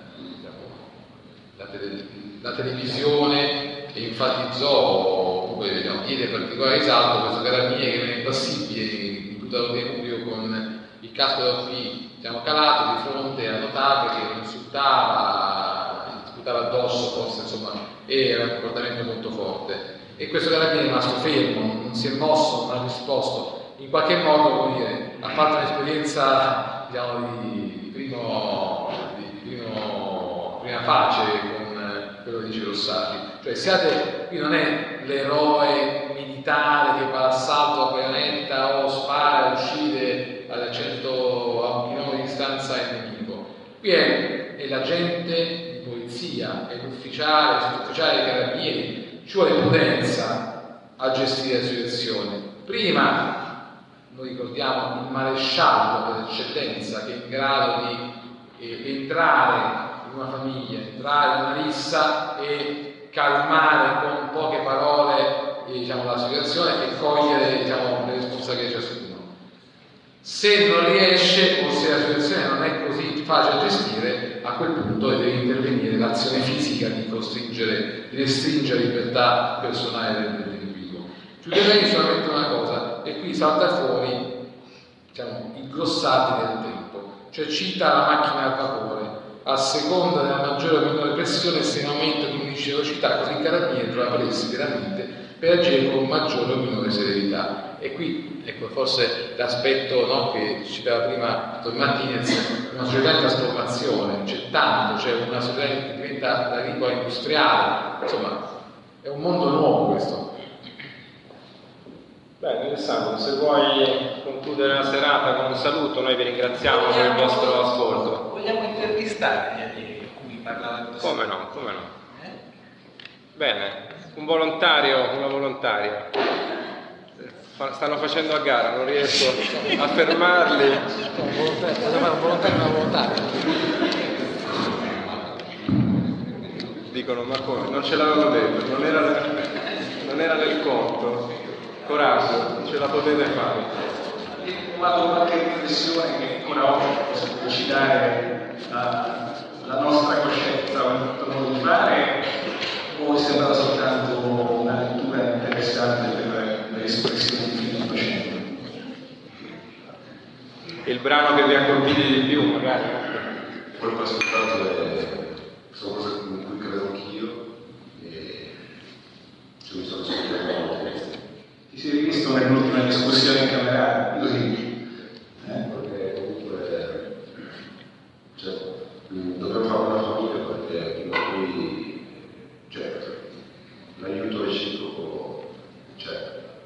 La, tele, la televisione enfatizzò, comunque diciamo, diede particolare risalto questo carabiniere che era impassibile in tutto l'ordine pubblico con il casco da qui, diciamo, calato di fronte al notaio che lo insultava, gli sputava addosso, forse, insomma, era un comportamento molto forte. E questo carabiniere è rimasto fermo, non si è mosso, non ha risposto, in qualche modo, come dire, ha fatto un'esperienza, diciamo, di, di primo, di, di primo prima face con quello che dice Grossardi, cioè siate, qui non è l'eroe militare che fa l'assalto a baionetta o spara e uccide a cento a un chilometro di distanza il nemico, qui è, è l'agente di polizia, è l'ufficiale, il sottufficiale dei carabinieri, ci vuole prudenza a gestire la situazione. Prima noi ricordiamo il maresciallo per eccellenza, che è in grado di eh, entrare una famiglia, entrare in una rissa e calmare con poche parole diciamo, la situazione e cogliere, diciamo, le responsabilità di ciascuno. Se non riesce o se la situazione non è così facile da gestire, a quel punto deve intervenire l'azione fisica di costringere, di restringere la libertà personale dell'individuo. Chiuderei solamente una cosa, e qui salta fuori, diciamo, i glossati del tempo, cioè cita la macchina a vapore, a seconda della maggiore o minore pressione, se in aumento o diminuisce velocità, così il carabiniere dovrà valersi veramente per agire con maggiore o minore severità. E qui, ecco, forse l'aspetto, no, che citava prima Don Martinez, una società in trasformazione, c'è tanto, c'è una società che diventa agricola industriale, insomma, è un mondo nuovo questo. Bene, Alessandro, se vuoi concludere la serata con un saluto, noi vi ringraziamo per il vostro ascolto. Vogliamo intervistare gli allievi con cui parlare? Come no, come no. Bene, un volontario, una volontaria. Stanno facendo a gara, non riesco a fermarli. Un volontario, una volontaria. Dicono, ma come? Non ce l'avevano detto, non era, non era nel conto. Coraggio, ce la potete fare. Ho fatto qualche riflessione che ancora oggi posso citare la, la nostra coscienza, o il nostro modo di fare, o sembra soltanto una lettura interessante per le espressioni di Filippo Cento? Il brano che vi ha colpito di più, magari. Quello che ho ascoltato è, sono cose in cui credo anch'io e ci mi sono sentito. Ti sei rivisto nell'ultima discussione in camerale? Così? Eh? Perché comunque cioè, dobbiamo fare una famiglia perché prima o poi cioè, l'aiuto reciproco c'è.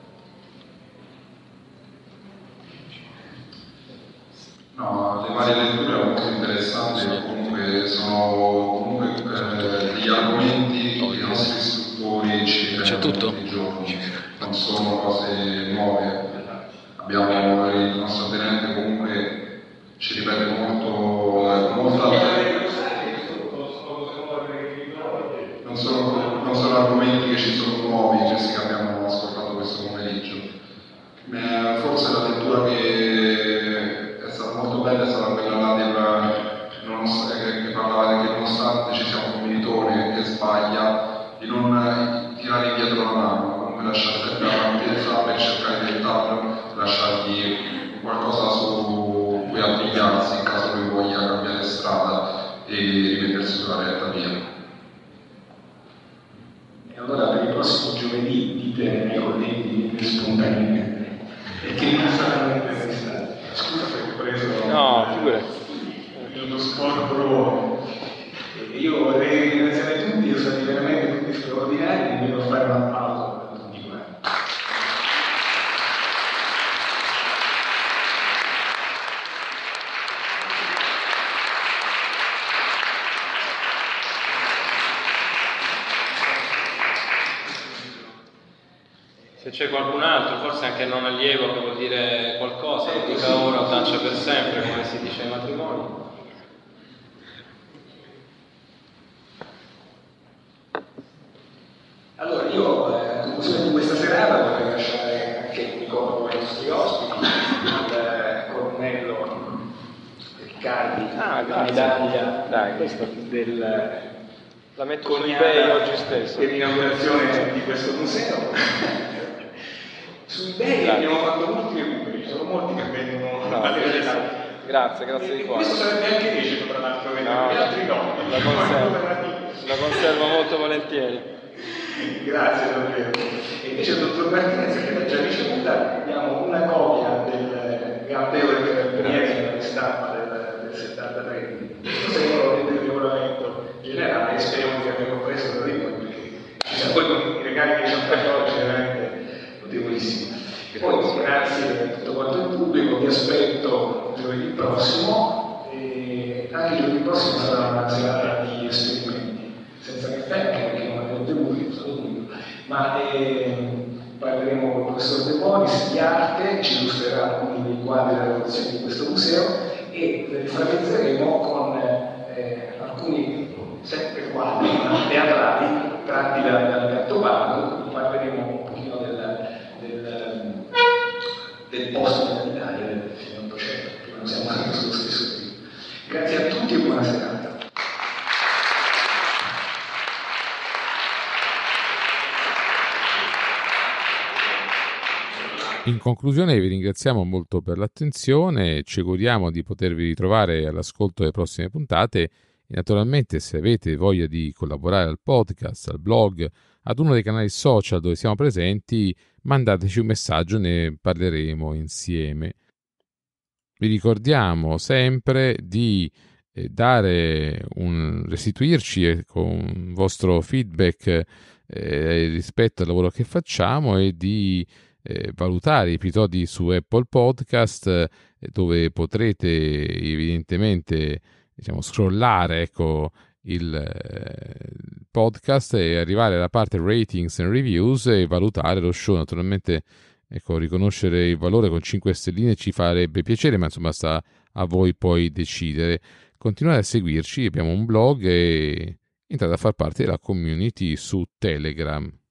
No, le varie letture sono molto interessanti, comunque sono comunque eh, degli argomenti che i nostri istruttori ci ripetono tutti i giorni, non sono cose nuove. Abbiamo il nostro tenente comunque ci ripete molto, molta non sono, non sono argomenti che ci sono nuovi, questi che abbiamo ascoltato questo pomeriggio. Ma forse la lettura che è stata molto bella è stata quella là del, che parlava che nonostante ci sia un militone che sbaglia, di non tirare indietro la mano, comunque lasciare sempre avanti le zampe e cercare di aiutarlo, lasciargli qualcosa su cui appigliarsi in caso lui voglia cambiare strada e rimettersi sulla retta via. E allora per il prossimo giovedì dite ai colleghi di spontaneamente e che non saranno intervistati. Scusa perché ho preso no, figurati. lo scorporo. Io vorrei ringraziare tutti, sono stati veramente tutti straordinari, vi devo fare un applauso per tutti quanti. Se c'è qualcun altro, forse anche non allievo, che vuol dire qualcosa, lo dica ora o taccia per sempre, come si dice ai matrimoni. Allora, io eh, a conclusione di questa serata vorrei lasciare anche un ricordo ai nostri ospiti, il colonnello Riccardi, Ah, la medaglia Dai, questo del la metto su eBay oggi stesso. per l'inaugurazione di questo museo. Su eBay Grazie. abbiamo fatto molti recuperi, ci sono molti che vengono No, alle realtà. Grazie, grazie di cuore. Questo sarebbe anche lecito, tra l'altro, No, gli altri no. la conservo, la conservo molto volentieri. Grazie davvero. E invece il dottor Martinez, che l'ha già ricevuta, abbiamo una copia del Gampeo dei Carabinieri della stampa del, del settantatré. Questo è uno del regolamento generale e speriamo che abbiamo preso da lì, perché ci sono poi i regali che ci hanno fatto oggi veramente notevolissimi. Poi grazie a tutto quanto il pubblico, vi aspetto giovedì prossimo e anche giovedì prossimo sarà una serata di esperimenti, senza caffè, perché non abbiamo bevuti, ma eh, parleremo con il professor De Bonis di arte, ci illustrerà alcuni dei quadri della collezione di questo museo e vi frammezzeremo con eh, alcuni sette quadri teatrali tratti dal Gattopardo, parleremo un pochino del posto dell'Italia del fine Ottocento, perché non siamo sempre sullo stesso periodo. Grazie a tutti e buona serata. In conclusione vi ringraziamo molto per l'attenzione, ci auguriamo di potervi ritrovare all'ascolto delle prossime puntate e naturalmente se avete voglia di collaborare al podcast, al blog, ad uno dei canali social dove siamo presenti, mandateci un messaggio, ne parleremo insieme. Vi ricordiamo sempre di dare un restituirci con un vostro feedback eh, rispetto al lavoro che facciamo e di eh, valutare gli episodi su Apple Podcast eh, dove potrete evidentemente diciamo scrollare ecco il eh, podcast e arrivare alla parte ratings and reviews e valutare lo show. Naturalmente ecco riconoscere il valore con cinque stelline ci farebbe piacere, ma insomma sta a voi poi decidere. Continuate a seguirci, abbiamo un blog e entrate a far parte della community su Telegram.